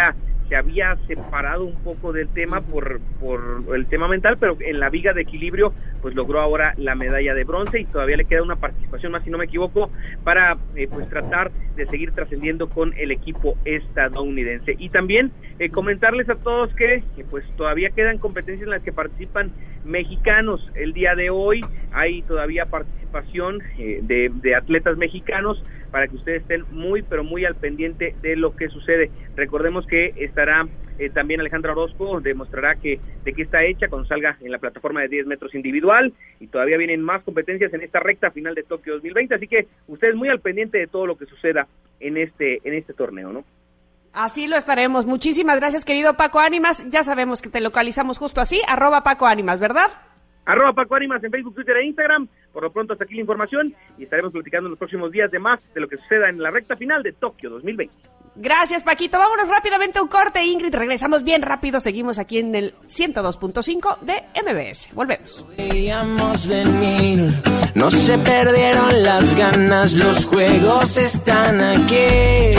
se había separado un poco del tema por el tema mental, pero en la viga de equilibrio pues logró ahora la medalla de bronce y todavía le queda una participación más, si no me equivoco, para pues tratar de seguir trascendiendo con el equipo estadounidense. Y también comentarles a todos que pues todavía quedan competencias en las que participan mexicanos. El día de hoy hay todavía participación de atletas mexicanos, para que ustedes estén muy, pero muy al pendiente de lo que sucede. Recordemos que estará también Alejandra Orozco, demostrará de qué está hecha cuando salga en la plataforma de 10 metros individual, y todavía vienen más competencias en esta recta final de Tokio 2020, así que ustedes muy al pendiente de todo lo que suceda en este torneo, ¿no? Así lo estaremos. Muchísimas gracias, querido Paco Ánimas. Ya sabemos que te localizamos justo así, @Paco Ánimas, ¿verdad? Paco Ánimas en Facebook, Twitter e Instagram. Por lo pronto hasta aquí la información y estaremos platicando en los próximos días de más de lo que suceda en la recta final de Tokio 2020. Gracias, Paquito. Vámonos rápidamente a un corte, Ingrid. Regresamos bien rápido. Seguimos aquí en el 102.5 de MBS. Volvemos. Veíamos venir, no se perdieron las ganas. Los juegos están aquí,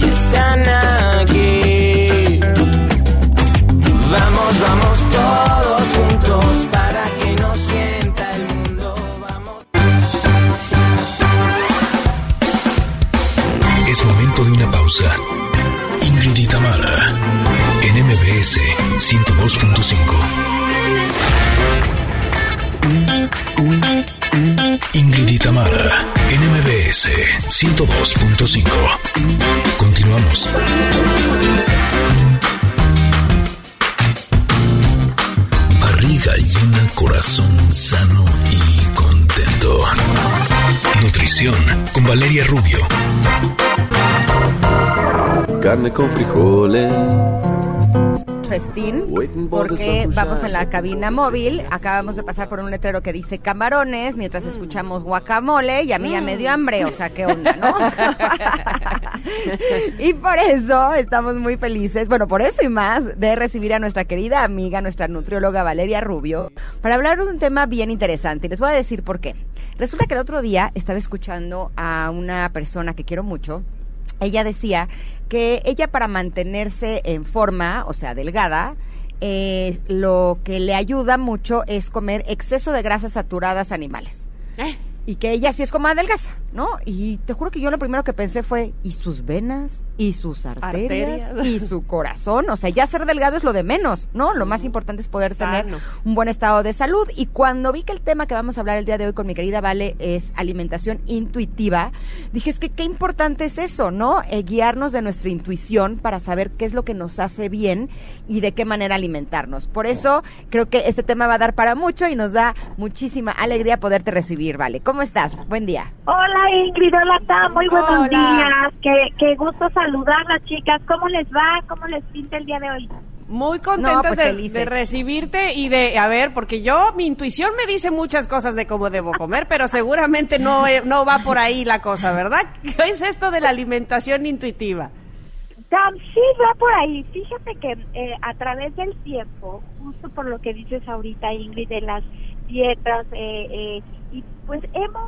están aquí. Vamos, vamos todos juntos para que no sienta el mundo. Vamos. Es momento de una pausa. Ingrid y Tamara en MBS 102.5. Ingrid y Tamara en MBS 102.5. Continuamos. Barriga llena, corazón sano y contento. Nutrición con Valeria Rubio. Carne con frijoles. Festín, porque vamos en la cabina móvil. Acabamos de pasar por un letrero que dice camarones mientras escuchamos guacamole y a mí ya me dio hambre, o sea, qué onda, ¿no? Y por eso estamos muy felices, bueno, por eso y más, de recibir a nuestra querida amiga, nuestra nutrióloga Valeria Rubio, para hablar de un tema bien interesante. Y les voy a decir por qué. Resulta que el otro día estaba escuchando a una persona que quiero mucho. Ella decía que ella, para mantenerse en forma, o sea, delgada, lo que le ayuda mucho es comer exceso de grasas saturadas animales. Y que ella sí es como adelgaza, ¿no? Y te juro que yo lo primero que pensé fue, ¿y sus venas? ¿Y sus arterias? ¿Y su corazón? O sea, ya ser delgado es lo de menos, ¿no? Lo más importante es poder tener un buen estado de salud. Y cuando vi que el tema que vamos a hablar el día de hoy con mi querida Vale es alimentación intuitiva, dije, es que qué importante es eso, ¿no? Guiarnos de nuestra intuición para saber qué es lo que nos hace bien y de qué manera alimentarnos. Por eso creo que este tema va a dar para mucho y nos da muchísima alegría poderte recibir, Vale. ¿Cómo estás? Buen día. Hola Ingrid, hola Tam, muy buenos días. Qué gusto saludarlas, chicas. ¿Cómo les va? ¿Cómo les pinta el día de hoy? Muy contentas de recibirte y de, a ver, porque mi intuición me dice muchas cosas de cómo debo comer, pero seguramente no va por ahí la cosa, ¿verdad? ¿Qué es esto de la alimentación intuitiva? Tam, sí va por ahí. Fíjate que a través del tiempo, justo por lo que dices ahorita, Ingrid, de las dietas, y pues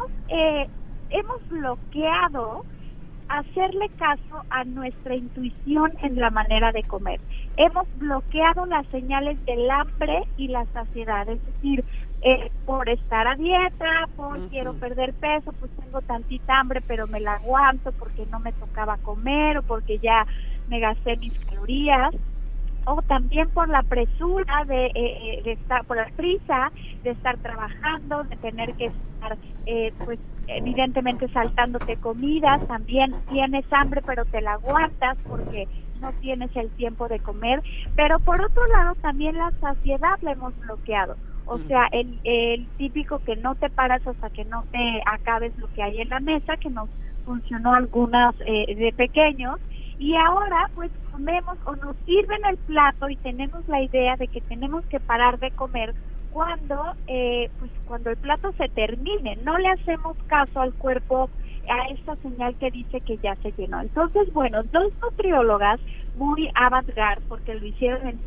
hemos bloqueado hacerle caso a nuestra intuición en la manera de comer. Hemos bloqueado las señales del hambre y la saciedad, es decir, por estar a dieta, quiero perder peso, pues tengo tantita hambre, pero me la aguanto porque no me tocaba comer o porque ya me gasté mis calorías. O también por la presura de estar, por la prisa de estar trabajando, de tener que estar, pues evidentemente saltándote comidas. También tienes hambre pero te la aguantas porque no tienes el tiempo de comer. Pero por otro lado también la saciedad la hemos bloqueado. O sea, el típico que no te paras hasta que no te acabes lo que hay en la mesa, que nos funcionó algunas de pequeños. Y ahora pues comemos o nos sirven el plato y tenemos la idea de que tenemos que parar de comer cuando el plato se termine. No le hacemos caso al cuerpo a esta señal que dice que ya se llenó. Entonces, bueno, dos nutriólogas muy avant-garde, porque lo hicieron en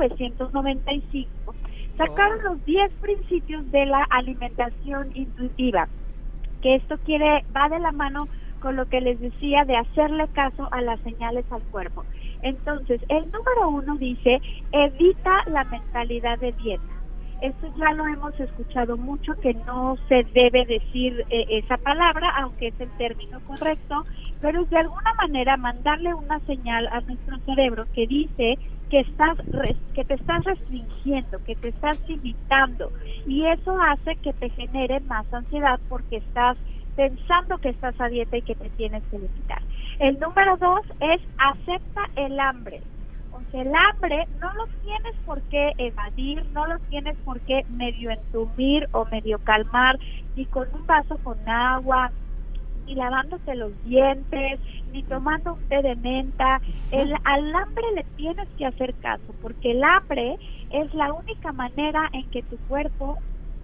1995, sacaron los 10 principios de la alimentación intuitiva, que esto va de la mano con lo que les decía de hacerle caso a las señales al cuerpo. Entonces, el número 1 dice, evita la mentalidad de dieta. Esto ya lo hemos escuchado mucho, que no se debe decir esa palabra, aunque es el término correcto, pero es de alguna manera mandarle una señal a nuestro cerebro que dice que te estás restringiendo, que te estás limitando, y eso hace que te genere más ansiedad porque estás pensando que estás a dieta y que te tienes que limitar. El número 2 es acepta el hambre. O sea, el hambre no lo tienes por qué evadir, no lo tienes por qué medio entumir o medio calmar, ni con un vaso con agua, ni lavándote los dientes, ni tomando un té de menta. Al hambre le tienes que hacer caso, porque el hambre es la única manera en que tu cuerpo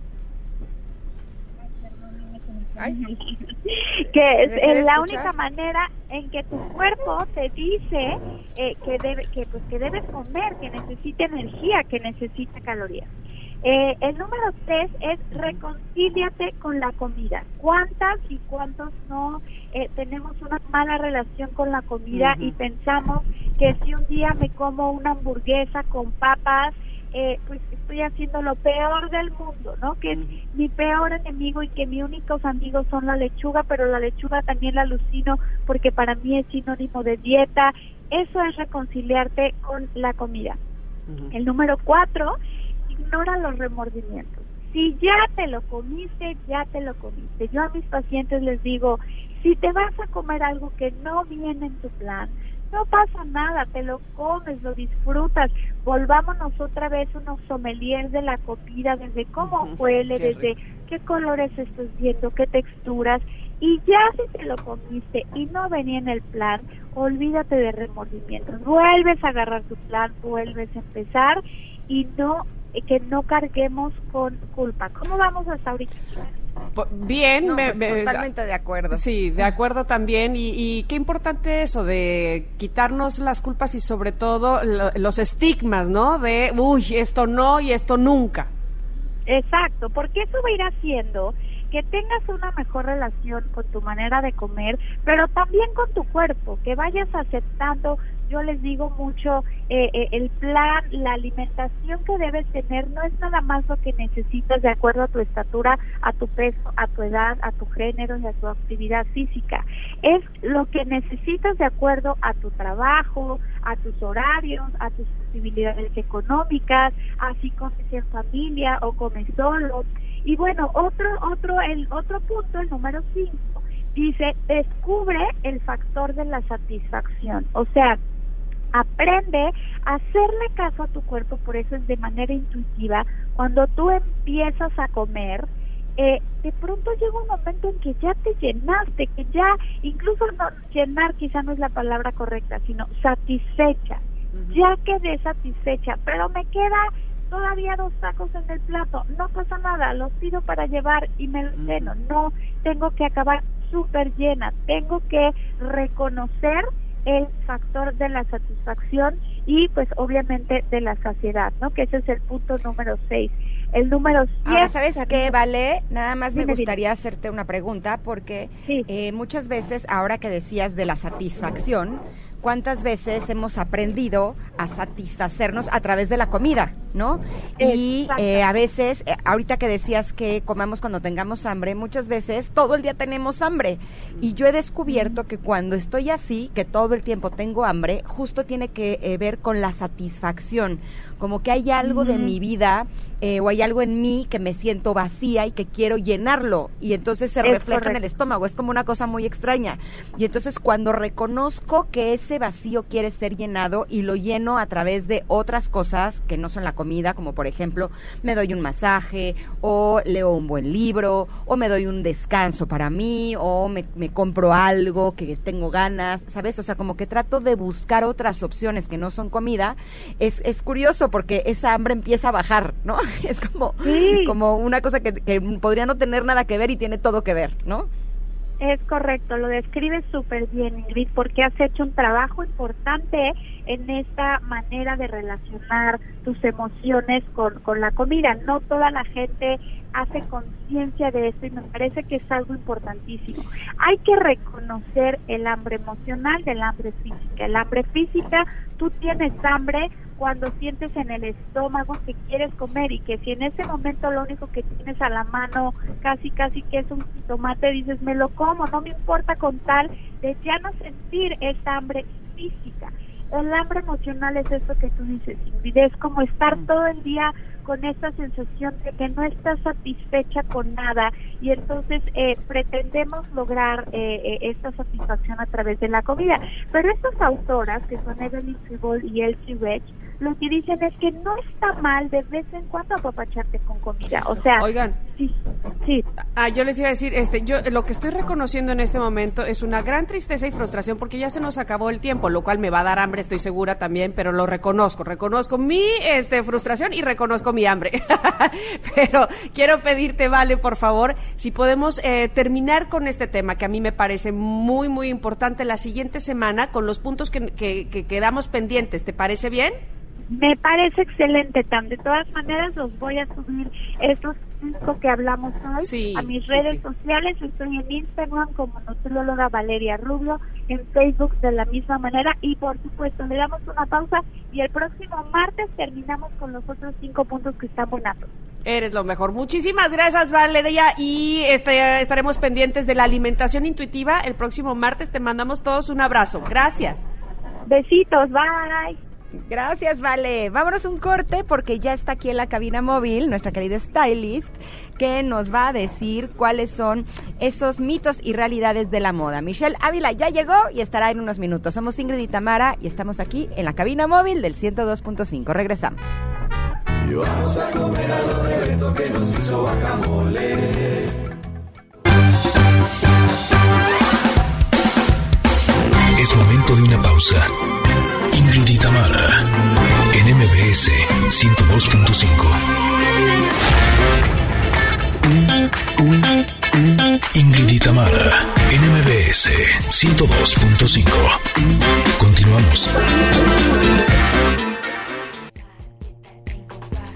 única manera en que tu cuerpo te dice que debes comer, que necesita energía, que necesita calorías. El número 3 es reconcíliate con la comida. ¿Cuántas y cuántos no tenemos una mala relación con la comida y pensamos que si un día me como una hamburguesa con papas, pues estoy haciendo lo peor del mundo, ¿no? Que es mi peor enemigo y que mis únicos amigos son la lechuga, pero la lechuga también la alucino porque para mí es sinónimo de dieta. Eso es reconciliarte con la comida. El número 4, ignora los remordimientos. Si ya te lo comiste, ya te lo comiste. Yo a mis pacientes les digo, si te vas a comer algo que no viene en tu plan, no pasa nada, te lo comes, lo disfrutas. Volvámonos otra vez unos sommeliers de la comida, desde cómo huele, desde qué colores estás viendo, qué texturas. Y ya si te lo comiste y no venía en el plan, olvídate de remordimientos. Vuelves a agarrar tu plan, vuelves a empezar y que no carguemos con culpa. ¿Cómo vamos hasta ahorita? Bien, totalmente de acuerdo. Sí, de acuerdo también. Y qué importante eso de quitarnos las culpas y sobre todo los estigmas, ¿no? De, esto no y esto nunca. Exacto, porque eso va a ir haciendo que tengas una mejor relación con tu manera de comer, pero también con tu cuerpo, que vayas aceptando yo les digo mucho, el plan, la alimentación que debes tener no es nada más lo que necesitas de acuerdo a tu estatura, a tu peso, a tu edad, a tu género y a tu actividad física. Es lo que necesitas de acuerdo a tu trabajo, a tus horarios, a tus posibilidades económicas, así comes en familia o comes solo. Y bueno, el otro punto, el número 5, dice, descubre el factor de la satisfacción. O sea, aprende a hacerle caso a tu cuerpo, por eso es de manera intuitiva. Cuando tú empiezas a comer, de pronto llega un momento en que ya te llenaste, que ya, incluso no llenar quizá no es la palabra correcta, sino satisfecha. Ya quedé satisfecha, pero me queda todavía 2 tacos en el plato, no pasa nada, los pido para llevar y me los lleno. No tengo que acabar súper llena, tengo que reconocer el factor de la satisfacción y pues obviamente de la saciedad, ¿no? Que ese es el punto número 6. El número 7. Ahora, ¿sabes qué, Vale? Nada más me gustaría hacerte una pregunta porque muchas veces, ahora que decías de la satisfacción, ¿cuántas veces hemos aprendido a satisfacernos a través de la comida, no? Y a veces, ahorita que decías que comamos cuando tengamos hambre, muchas veces todo el día tenemos hambre. Y yo he descubierto que cuando estoy así, que todo el tiempo tengo hambre, justo tiene que ver con la satisfacción. Como que hay algo de mi vida o hay algo en mí que me siento vacía y que quiero llenarlo. Y entonces se refleja en el estómago. Es como una cosa muy extraña. Y entonces cuando reconozco que ese vacío quiere ser llenado y lo lleno a través de otras cosas que no son la comida, como por ejemplo me doy un masaje o leo un buen libro o me doy un descanso para mí o me compro algo que tengo ganas, ¿sabes? O sea, como que trato de buscar otras opciones que no son comida. Es curioso porque esa hambre empieza a bajar, ¿no? Es como una cosa que podría no tener nada que ver y tiene todo que ver, ¿no? Es correcto, lo describes súper bien, Ingrid, porque has hecho un trabajo importante en esta manera de relacionar tus emociones con la comida. No toda la gente hace conciencia de esto y me parece que es algo importantísimo. Hay que reconocer el hambre emocional del hambre física. El hambre física, tú tienes hambre cuando sientes en el estómago que quieres comer y que si en ese momento lo único que tienes a la mano casi que es un tomate, dices me lo como, no me importa con tal de ya no sentir esta hambre física. El hambre emocional es eso que tú dices, Ingrid, es como estar todo el día con esta sensación de que no estás satisfecha con nada y entonces pretendemos lograr esta satisfacción a través de la comida. Pero estas autoras, que son Evelyn Tribole y Elsie Reich, lo que dicen es que no está mal de vez en cuando apapacharte con comida. O sea, oigan, sí. Yo les iba a decir, yo lo que estoy reconociendo en este momento es una gran tristeza y frustración porque ya se nos acabó el tiempo, lo cual me va a dar hambre, estoy segura también, pero lo reconozco mi frustración y reconozco mi hambre. Pero quiero pedirte, Vale, por favor, si podemos terminar con este tema que a mí me parece muy, muy importante la siguiente semana con los puntos que quedamos pendientes. ¿Te parece bien? Me parece excelente, Tam. De todas maneras, los voy a subir estos 5 que hablamos hoy a mis redes sociales. Estoy en Instagram como nutrióloga Valeria Rubio, en Facebook de la misma manera y por supuesto le damos una pausa y el próximo martes terminamos con los otros 5 puntos que están buenazos. Eres lo mejor. Muchísimas gracias, Valeria, y estaremos pendientes de la alimentación intuitiva. El próximo martes te mandamos todos un abrazo. Gracias. Besitos, bye. Gracias, Vale. Vámonos un corte porque ya está aquí en la cabina móvil nuestra querida stylist que nos va a decir cuáles son esos mitos y realidades de la moda. Michelle Ávila ya llegó y estará en unos minutos. Somos Ingrid y Tamara y estamos aquí en la cabina móvil del 102.5. Regresamos. Y vamos a comer algo de Beto que nos hizo guacamole. Es momento de una pausa. Ingrid y Tamara, en MBS 102.5. Ingrid y Tamara, en MBS 102.5. Continuamos.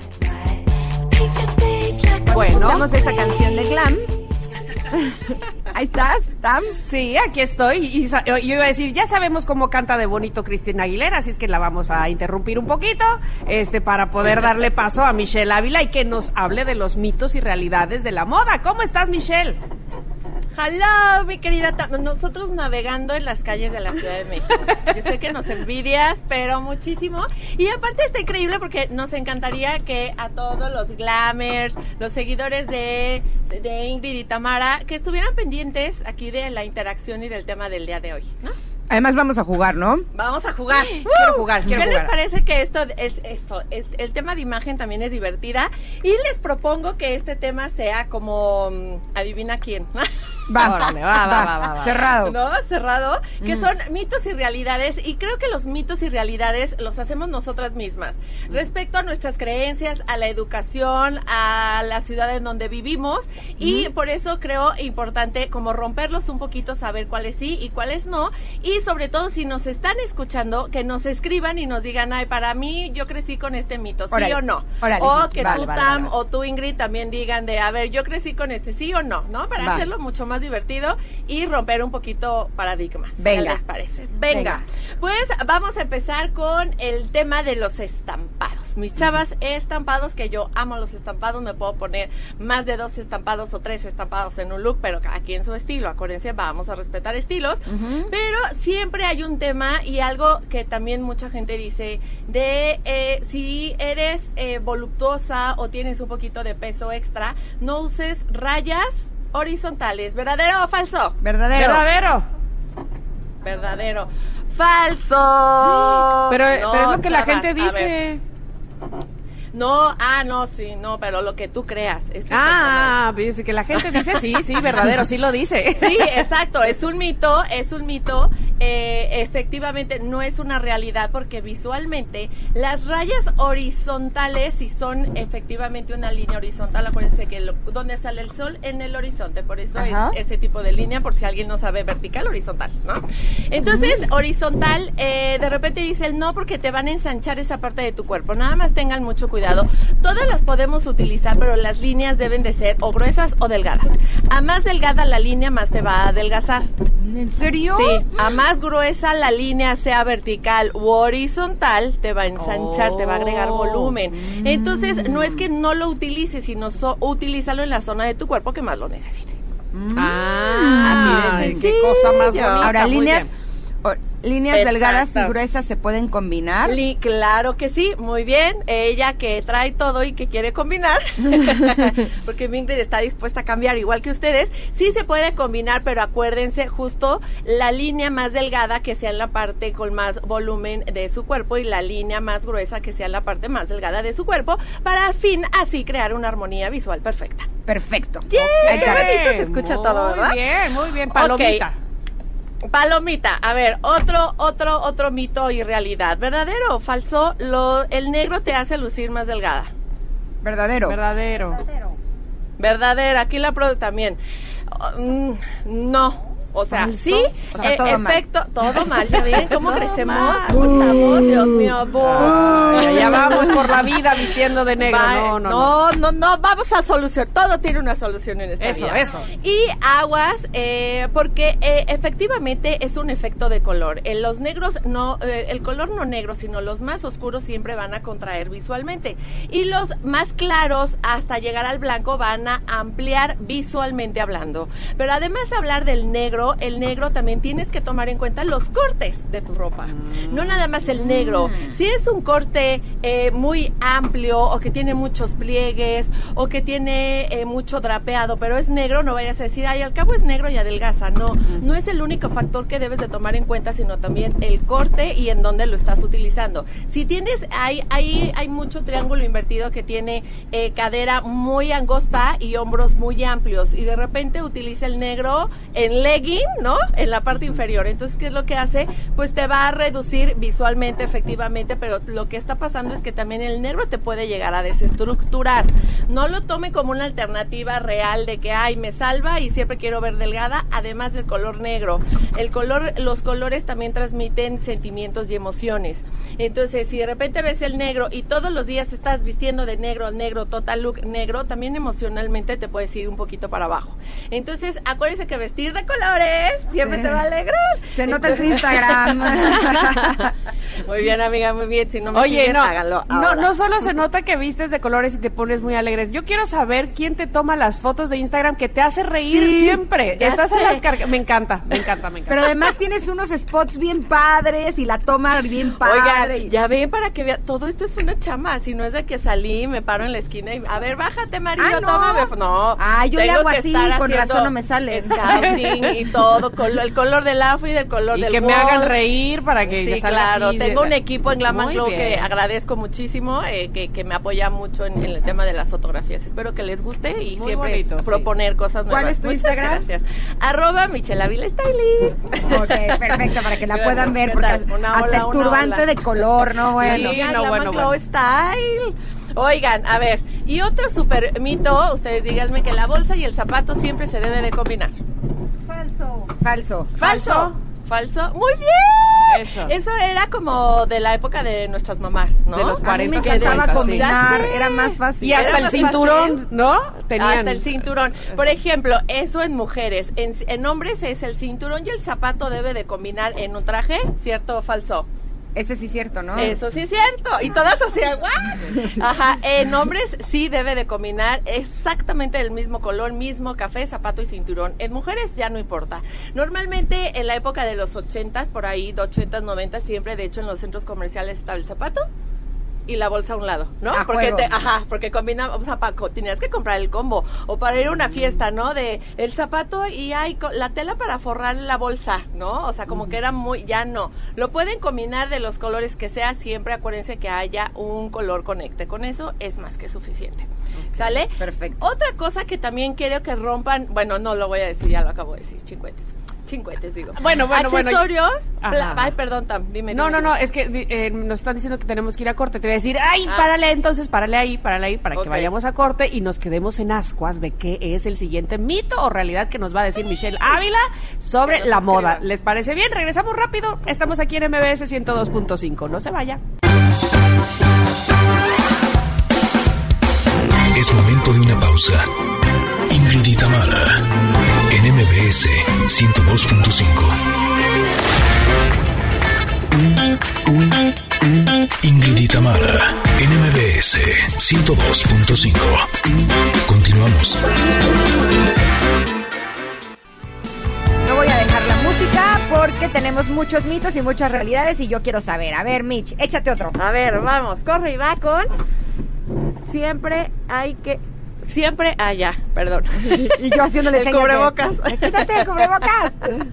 Bueno, escuchamos esta canción de Glam. ¿Ahí estás, Tam? Sí, aquí estoy. Y yo iba a decir, ya sabemos cómo canta de bonito Cristina Aguilera, así es que la vamos a interrumpir un poquito, para poder darle paso a Michelle Ávila y que nos hable de los mitos y realidades de la moda. ¿Cómo estás, Michelle? Hello, mi querida nosotros navegando en las calles de la Ciudad de México. Yo sé que nos envidias, pero muchísimo. Y aparte está increíble porque nos encantaría que a todos los glamers, los seguidores de Ingrid y Tamara, que estuvieran pendientes aquí de la interacción y del tema del día de hoy, ¿no? Además vamos a jugar, ¿no? Vamos a jugar. Quiero jugar. ¿Qué les parece que esto es eso? El tema de imagen también es divertida y les propongo que este tema sea como adivina quién. Va. Cerrado. ¿No? Cerrado. Que son mitos y realidades y creo que los mitos y realidades los hacemos nosotras mismas. Respecto a nuestras creencias, a la educación, a la ciudad en donde vivimos y por eso creo importante como romperlos un poquito, saber cuáles sí y cuáles no. Y sobre todo, si nos están escuchando, que nos escriban y nos digan, ay, para mí, yo crecí con este mito, ¿sí o no? O que tú, Tam, o tú, Ingrid, también digan de, a ver, yo crecí con este, ¿sí o no? ¿No? Para hacerlo mucho más divertido y romper un poquito paradigmas. Venga. ¿Qué les parece? Venga. Pues vamos a empezar con el tema de los estampados. Mis chavas, estampados, que yo amo los estampados, me puedo poner más de 2 estampados o 3 estampados en un look, pero cada quien su estilo. Acuérdense, vamos a respetar estilos, pero siempre hay un tema y algo que también mucha gente dice de si eres voluptuosa o tienes un poquito de peso extra, no uses rayas horizontales. ¿Verdadero o falso? Verdadero. Falso. Pero es lo que la chavas, gente dice. No, sí, no, pero lo que tú creas. Pues que la gente dice sí, verdadero, sí lo dice. Sí, exacto, es un mito, efectivamente no es una realidad porque visualmente las rayas horizontales sí son efectivamente una línea horizontal. Acuérdense que donde sale el sol en el horizonte, por eso es ese tipo de línea, por si alguien no sabe vertical, horizontal, ¿no? Entonces, horizontal, de repente dicen no porque te van a ensanchar esa parte de tu cuerpo, nada más tengan mucho cuidado. Todas las podemos utilizar, pero las líneas deben de ser o gruesas o delgadas. A más delgada la línea, más te va a adelgazar. ¿En serio? Sí, a más gruesa la línea, sea vertical u horizontal, te va a ensanchar, te va a agregar volumen. Entonces, no es que no lo utilices, sino utilízalo en la zona de tu cuerpo que más lo necesite. Así de qué cosa más bonita. Ahora, líneas delgadas y gruesas se pueden combinar. Claro que sí, muy bien. Ella que trae todo y que quiere combinar, porque Ingrid está dispuesta a cambiar igual que ustedes. Sí se puede combinar, pero acuérdense justo la línea más delgada que sea en la parte con más volumen de su cuerpo y la línea más gruesa que sea en la parte más delgada de su cuerpo, para al fin así crear una armonía visual perfecta. Perfecto. ¡Qué bonito se escucha todo, ¿verdad? Muy bien, palomita. Palomita, a ver, otro mito y realidad. ¿Verdadero o falso? El negro te hace lucir más delgada. Verdadero. Verdadero, aquí la pro también. No. O sea, ¿falso? Sí, todo efecto, mal. Todo mal, ¿ya ven? ¿Cómo crecemos? ¿Cómo estamos? Dios mío, ya vamos por la vida vistiendo de negro. No, vamos a solucionar, todo tiene una solución en esta vida. Eso. Y aguas, porque efectivamente es un efecto de color. Los negros, el color no negro, sino los más oscuros siempre van a contraer visualmente. Y los más claros, hasta llegar al blanco, van a ampliar visualmente hablando. Pero además hablar del negro, el negro también tienes que tomar en cuenta los cortes de tu ropa. No nada más el negro. Si es un corte muy amplio o que tiene muchos pliegues o que tiene mucho drapeado, pero es negro, no vayas a decir, ay, al cabo es negro y adelgaza. No es el único factor que debes de tomar en cuenta, sino también el corte y en dónde lo estás utilizando. Si tienes, hay mucho triángulo invertido que tiene cadera muy angosta y hombros muy amplios y de repente utiliza el negro en leggings jean, ¿no? En la parte inferior. Entonces, ¿qué es lo que hace? Pues te va a reducir visualmente, efectivamente, pero lo que está pasando es que también el negro te puede llegar a desestructurar. No lo tome como una alternativa real de que, ay, me salva y siempre quiero ver delgada, además del color negro. Los colores también transmiten sentimientos y emociones. Entonces, si de repente ves el negro y todos los días estás vistiendo de negro, total look negro, también emocionalmente te puedes ir un poquito para abajo. Entonces, acuérdense que vestir de colores siempre te va a alegrar. Se nota en tu Instagram. Muy bien, amiga, muy bien. Si no me siguen, háganlo ahora. No solo se nota que vistes de colores y te pones muy alegres. Yo quiero saber quién te toma las fotos de Instagram que te hace reír siempre. Estás en las me encanta. Pero además tienes unos spots bien padres y la toma bien padre. Oigan, ya ven, para que vean, todo esto es una chama, si no es de que salí, me paro en la esquina y, a ver, bájate, marido, tómame. No. Yo le hago así, con razón no me sale. Scouting y todo, el color del outfit, el color del que gold. me hagan reír para que sí, claro, tengo un equipo en Glam & Glow que agradezco muchísimo, que me apoya mucho en el tema de las fotografías. Espero que les guste y muy siempre bonito, proponer cosas nuevas. ¿Cuál es tu Instagram? Gracias. @Michelle Ávila Stylist. Ok, perfecto, para que la puedan ver, porque hasta el turbante de color, ¿no? Bueno. Sí, Glam & Glow Style. Oigan, a ver, y otro super mito, ustedes díganme que la bolsa y el zapato siempre se debe de combinar. Falso. Muy bien. Eso era como de la época de nuestras mamás, ¿no? De los 40, a mí me encantaba combinar, era más fácil. Y hasta el cinturón, fácil, ¿no? Hasta el cinturón. Por ejemplo, eso en mujeres. En hombres es el cinturón y el zapato debe de combinar en un traje, ¿cierto o falso? Ese sí es cierto, ¿no? Eso sí es cierto. Y todas así, ¡guau! Ajá, en hombres sí debe de combinar exactamente el mismo color, mismo café, zapato y cinturón. En mujeres ya no importa. Normalmente en la época de los 80s, por ahí, 80s, 90s, siempre, de hecho, en los centros comerciales estaba el zapato y la bolsa a un lado, ¿no? Porque combinaba, o sea, tenías que comprar el combo, o para ir a una fiesta, ¿no? De el zapato y hay la tela para forrar la bolsa, ¿no? O sea, como que era ya no. Lo pueden combinar de los colores que sea, siempre acuérdense que haya un color conecte. Con eso es más que suficiente. ¿Sale? Perfecto. Otra cosa que también quiero que rompan, bueno, no lo voy a decir, ya lo acabo de decir, chincuetes, digo. Bueno. Accesorios. Ay, perdón, Tam, dime. No, es que nos están diciendo que tenemos que ir a corte. Te voy a decir, párale ahí, para que vayamos a corte y nos quedemos en ascuas de qué es el siguiente mito o realidad que nos va a decir Michelle Ávila sobre la moda. ¿Les parece bien? Regresamos rápido. Estamos aquí en MBS 102.5. No se vaya. Es momento de una pausa. Ingrid y Tamara en MBS 102.5. Ingrid y Tamara en MBS 102.5. Continuamos. No voy a dejar la música porque tenemos muchos mitos y muchas realidades y yo quiero saber. A ver, Mitch, échate otro. A ver, vamos, corre y va con... Siempre, perdón. Y yo haciéndole señas. Cubrebocas. Quítate el cubrebocas.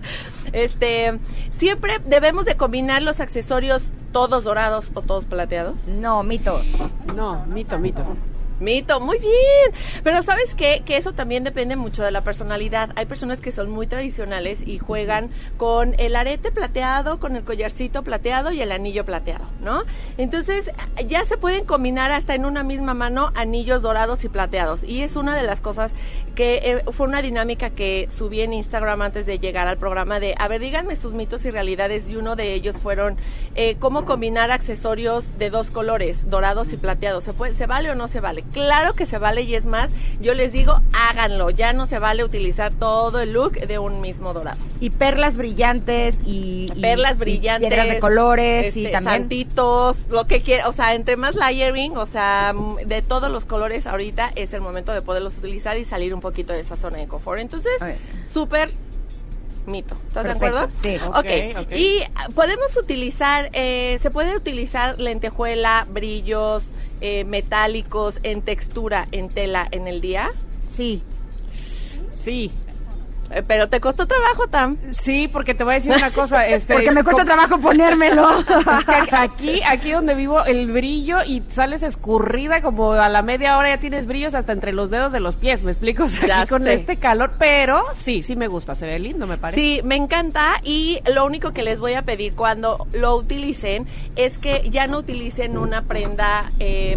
Siempre debemos de combinar los accesorios todos dorados o todos plateados. No, mito. No, mito. Mito, muy bien. Pero ¿sabes qué? Que eso también depende mucho de la personalidad. Hay personas que son muy tradicionales y juegan con el arete plateado, con el collarcito plateado y el anillo plateado, ¿no? Entonces, ya se pueden combinar hasta en una misma mano anillos dorados y plateados. Y es una de las cosas que fue una dinámica que subí en Instagram antes de llegar al programa de, a ver, díganme sus mitos y realidades, y uno de ellos fueron cómo combinar accesorios de dos colores, dorados y plateados. ¿Se vale o no se vale? Claro que se vale, y es más, yo les digo, háganlo, ya no se vale utilizar todo el look de un mismo dorado. Y perlas brillantes y piedras de colores y también santitos, lo que quiera, o sea, entre más layering, o sea, de todos los colores ahorita es el momento de poderlos utilizar y salir un poquito de esa zona de confort. Entonces, súper mito. ¿Estás perfecto, de acuerdo? Sí. Okay. Y podemos utilizar, se puede utilizar lentejuela, brillos, metálicos en textura, en tela en el día. Sí. Pero te costó trabajo, Tam. Sí, porque te voy a decir una cosa. Porque me cuesta trabajo ponérmelo. Es que aquí donde vivo, el brillo y sales escurrida como a la media hora ya tienes brillos hasta entre los dedos de los pies, ¿me explico? O sea, aquí con este calor, pero sí me gusta, se ve lindo, me parece. Sí, me encanta y lo único que les voy a pedir cuando lo utilicen es que ya no utilicen una prenda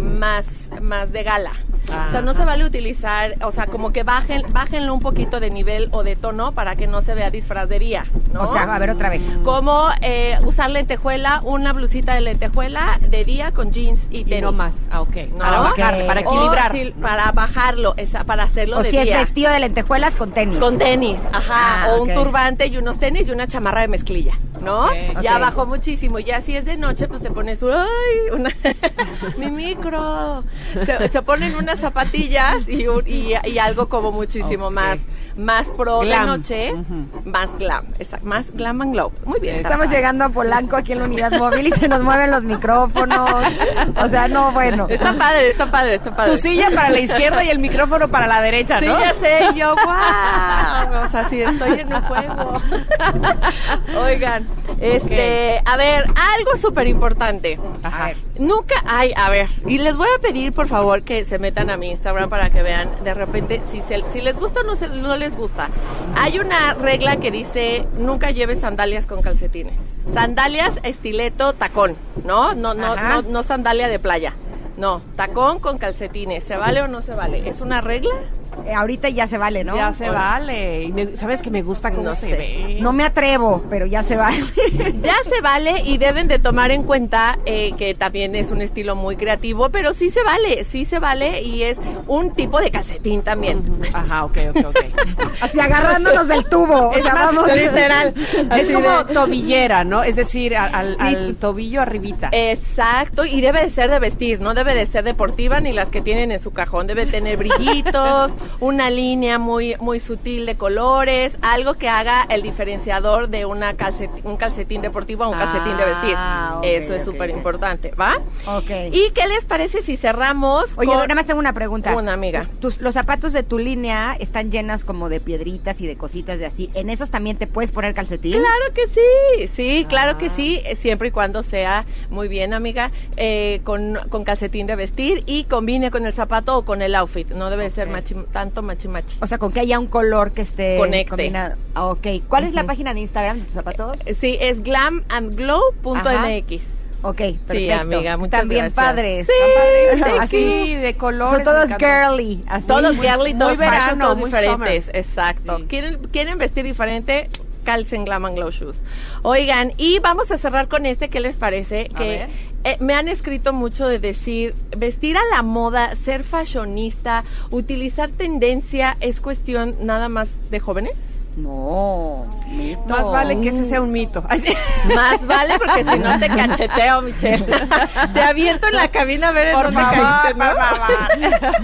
más de gala. O sea, no se vale utilizar, o sea, como que bájenlo un poquito de nivel o de tono para que no se vea disfrazería, ¿no? O sea, a ver otra vez. Como usar lentejuela, una blusita de lentejuela de día con jeans y tenis. Y no más. Ok. ¿No? Para bajar, para equilibrar. Para bajarlo, para hacerlo de día. O si es vestido de lentejuelas con tenis. Con tenis, ajá. O un turbante y unos tenis y una chamarra de mezclilla, ¿no? Ya bajó muchísimo. Ya si es de noche, pues te pones mi micro. Se ponen unas zapatillas y algo como muchísimo más pro glam. De noche, más glam, más glam and glow. Muy bien. Estamos llegando a Polanco aquí en la unidad móvil y se nos mueven los micrófonos. O sea, no, bueno. Está padre. Tu silla para la izquierda y el micrófono para la derecha, ¿no? Sí, ya sé, yo, ¡guau! O sea, sí, estoy en un juego. Oigan, a ver, algo súper importante. Ajá. A ver, y les voy a pedir, por favor, que se metan a mi Instagram para que vean de repente si les gusta o no les gusta. Hay una regla que dice, nunca lleves sandalias con calcetines. Sandalias, estileto, tacón, ¿no? No sandalia de playa. No, tacón con calcetines. ¿Se vale o no se vale? ¿Es una regla? Ahorita ya se vale, ¿no? Ya se vale. Y ¿sabes que me gusta cómo se ve? No me atrevo, pero ya se vale. Ya se vale y deben de tomar en cuenta que también es un estilo muy creativo, pero sí se vale y es un tipo de calcetín también. Ajá, ok. Así agarrándonos del tubo. Es más, vamos literal. Es como tobillera, ¿no? Es decir, al tobillo arribita. Exacto, y debe de ser de vestir, no debe de ser deportiva ni las que tienen en su cajón. Debe tener brillitos, una línea muy sutil de colores, algo que haga el diferenciador de un calcetín deportivo a un calcetín de vestir. Eso es súper importante, ¿va? Ok. ¿Y qué les parece si cerramos? Oye, nada más tengo una pregunta. Una amiga. Los zapatos de tu línea están llenas como de piedritas y de cositas de así. ¿En esos también te puedes poner calcetín? Claro que sí, claro que sí, siempre y cuando sea muy bien, amiga, con calcetín de vestir y combine con el zapato o con el outfit. No debe ser tanto machi. O sea, con que haya un color que esté conecte. Combinado. Ok. ¿Cuál es la página de Instagram de tus zapatos? Sí, es glamandglow.mx. Ok, perfecto. Sí, amiga, muchas Están bien gracias. padres. Sí, de colores. Son todos girly. Así. Todos girly, todos verano, fashion, todos muy diferentes. summer. Exacto. Sí. ¿Quieren vestir diferente? Calcen Glam and Glow Shoes. Oigan, y vamos a cerrar con ¿qué les parece? Que me han escrito mucho de decir, vestir a la moda, ser fashionista, utilizar tendencia, ¿es cuestión nada más de jóvenes? No, mito. Más vale que ese sea un mito. Más vale porque si no te cacheteo, Michelle. Te aviento en la cabina a ver por dónde favor, caíste,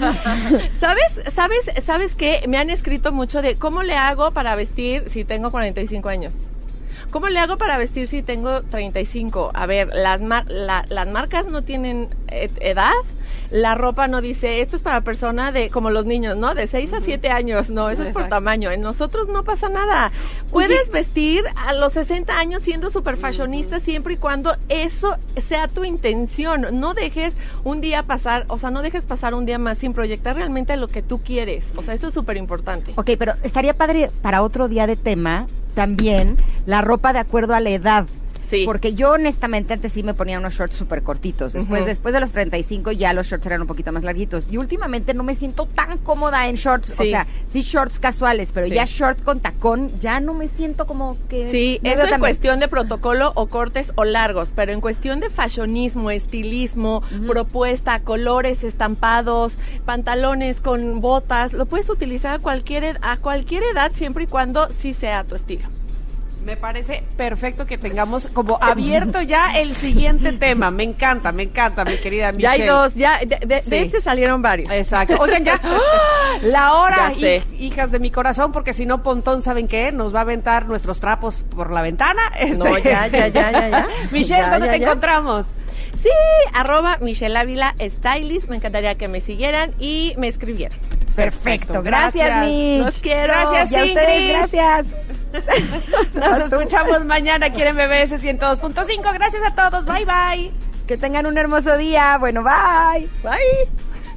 ¿no? ¿Sabes qué? Me han escrito mucho de cómo le hago para vestir si tengo 45 años. ¿Cómo le hago para vestir si tengo 35? A ver, las marcas no tienen edad. La ropa no dice, esto es para persona como los niños, ¿no? De 6 a 7 años, no, eso es por tamaño. En nosotros no pasa nada. Puedes vestir a los 60 años siendo súper fashionista siempre y cuando eso sea tu intención. No dejes un día pasar, o sea, no dejes pasar un día más sin proyectar realmente lo que tú quieres. O sea, eso es súper importante. Ok, pero estaría padre para otro día de tema también la ropa de acuerdo a la edad. Sí. Porque yo honestamente antes sí me ponía unos shorts súper cortitos. Después de los 35 ya los shorts eran un poquito más larguitos. Y últimamente no me siento tan cómoda en shorts. Sí. O sea, sí shorts casuales, pero ya short con tacón ya no me siento como que... Sí, eso es cuestión de protocolo o cortes o largos. Pero en cuestión de fashionismo, estilismo, propuesta, colores, estampados, pantalones con botas, lo puedes utilizar a cualquier edad siempre y cuando sí sea tu estilo. Me parece perfecto que tengamos como abierto ya el siguiente tema. Me encanta, mi querida Michelle. Ya hay dos, de este salieron varios. Exacto. Oigan, ya, la hora, hijas de mi corazón, porque si no, Pontón, ¿saben qué? Nos va a aventar nuestros trapos por la ventana. No, ya. Michelle, ¿dónde te encontramos? Sí, @Michelle Ávila Stylist. Me encantaría que me siguieran y me escribieran. Perfecto. Gracias, Mitch. Los quiero. Gracias, Y a Ingrid. ustedes, gracias. Nos escuchamos mañana aquí en MBS 102.5. Gracias a todos. Bye, bye. Que tengan un hermoso día. Bueno, bye. Bye.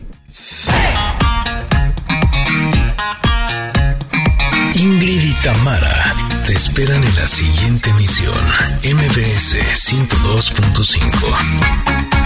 Ingrid y Tamara te esperan en la siguiente emisión. MBS 102.5.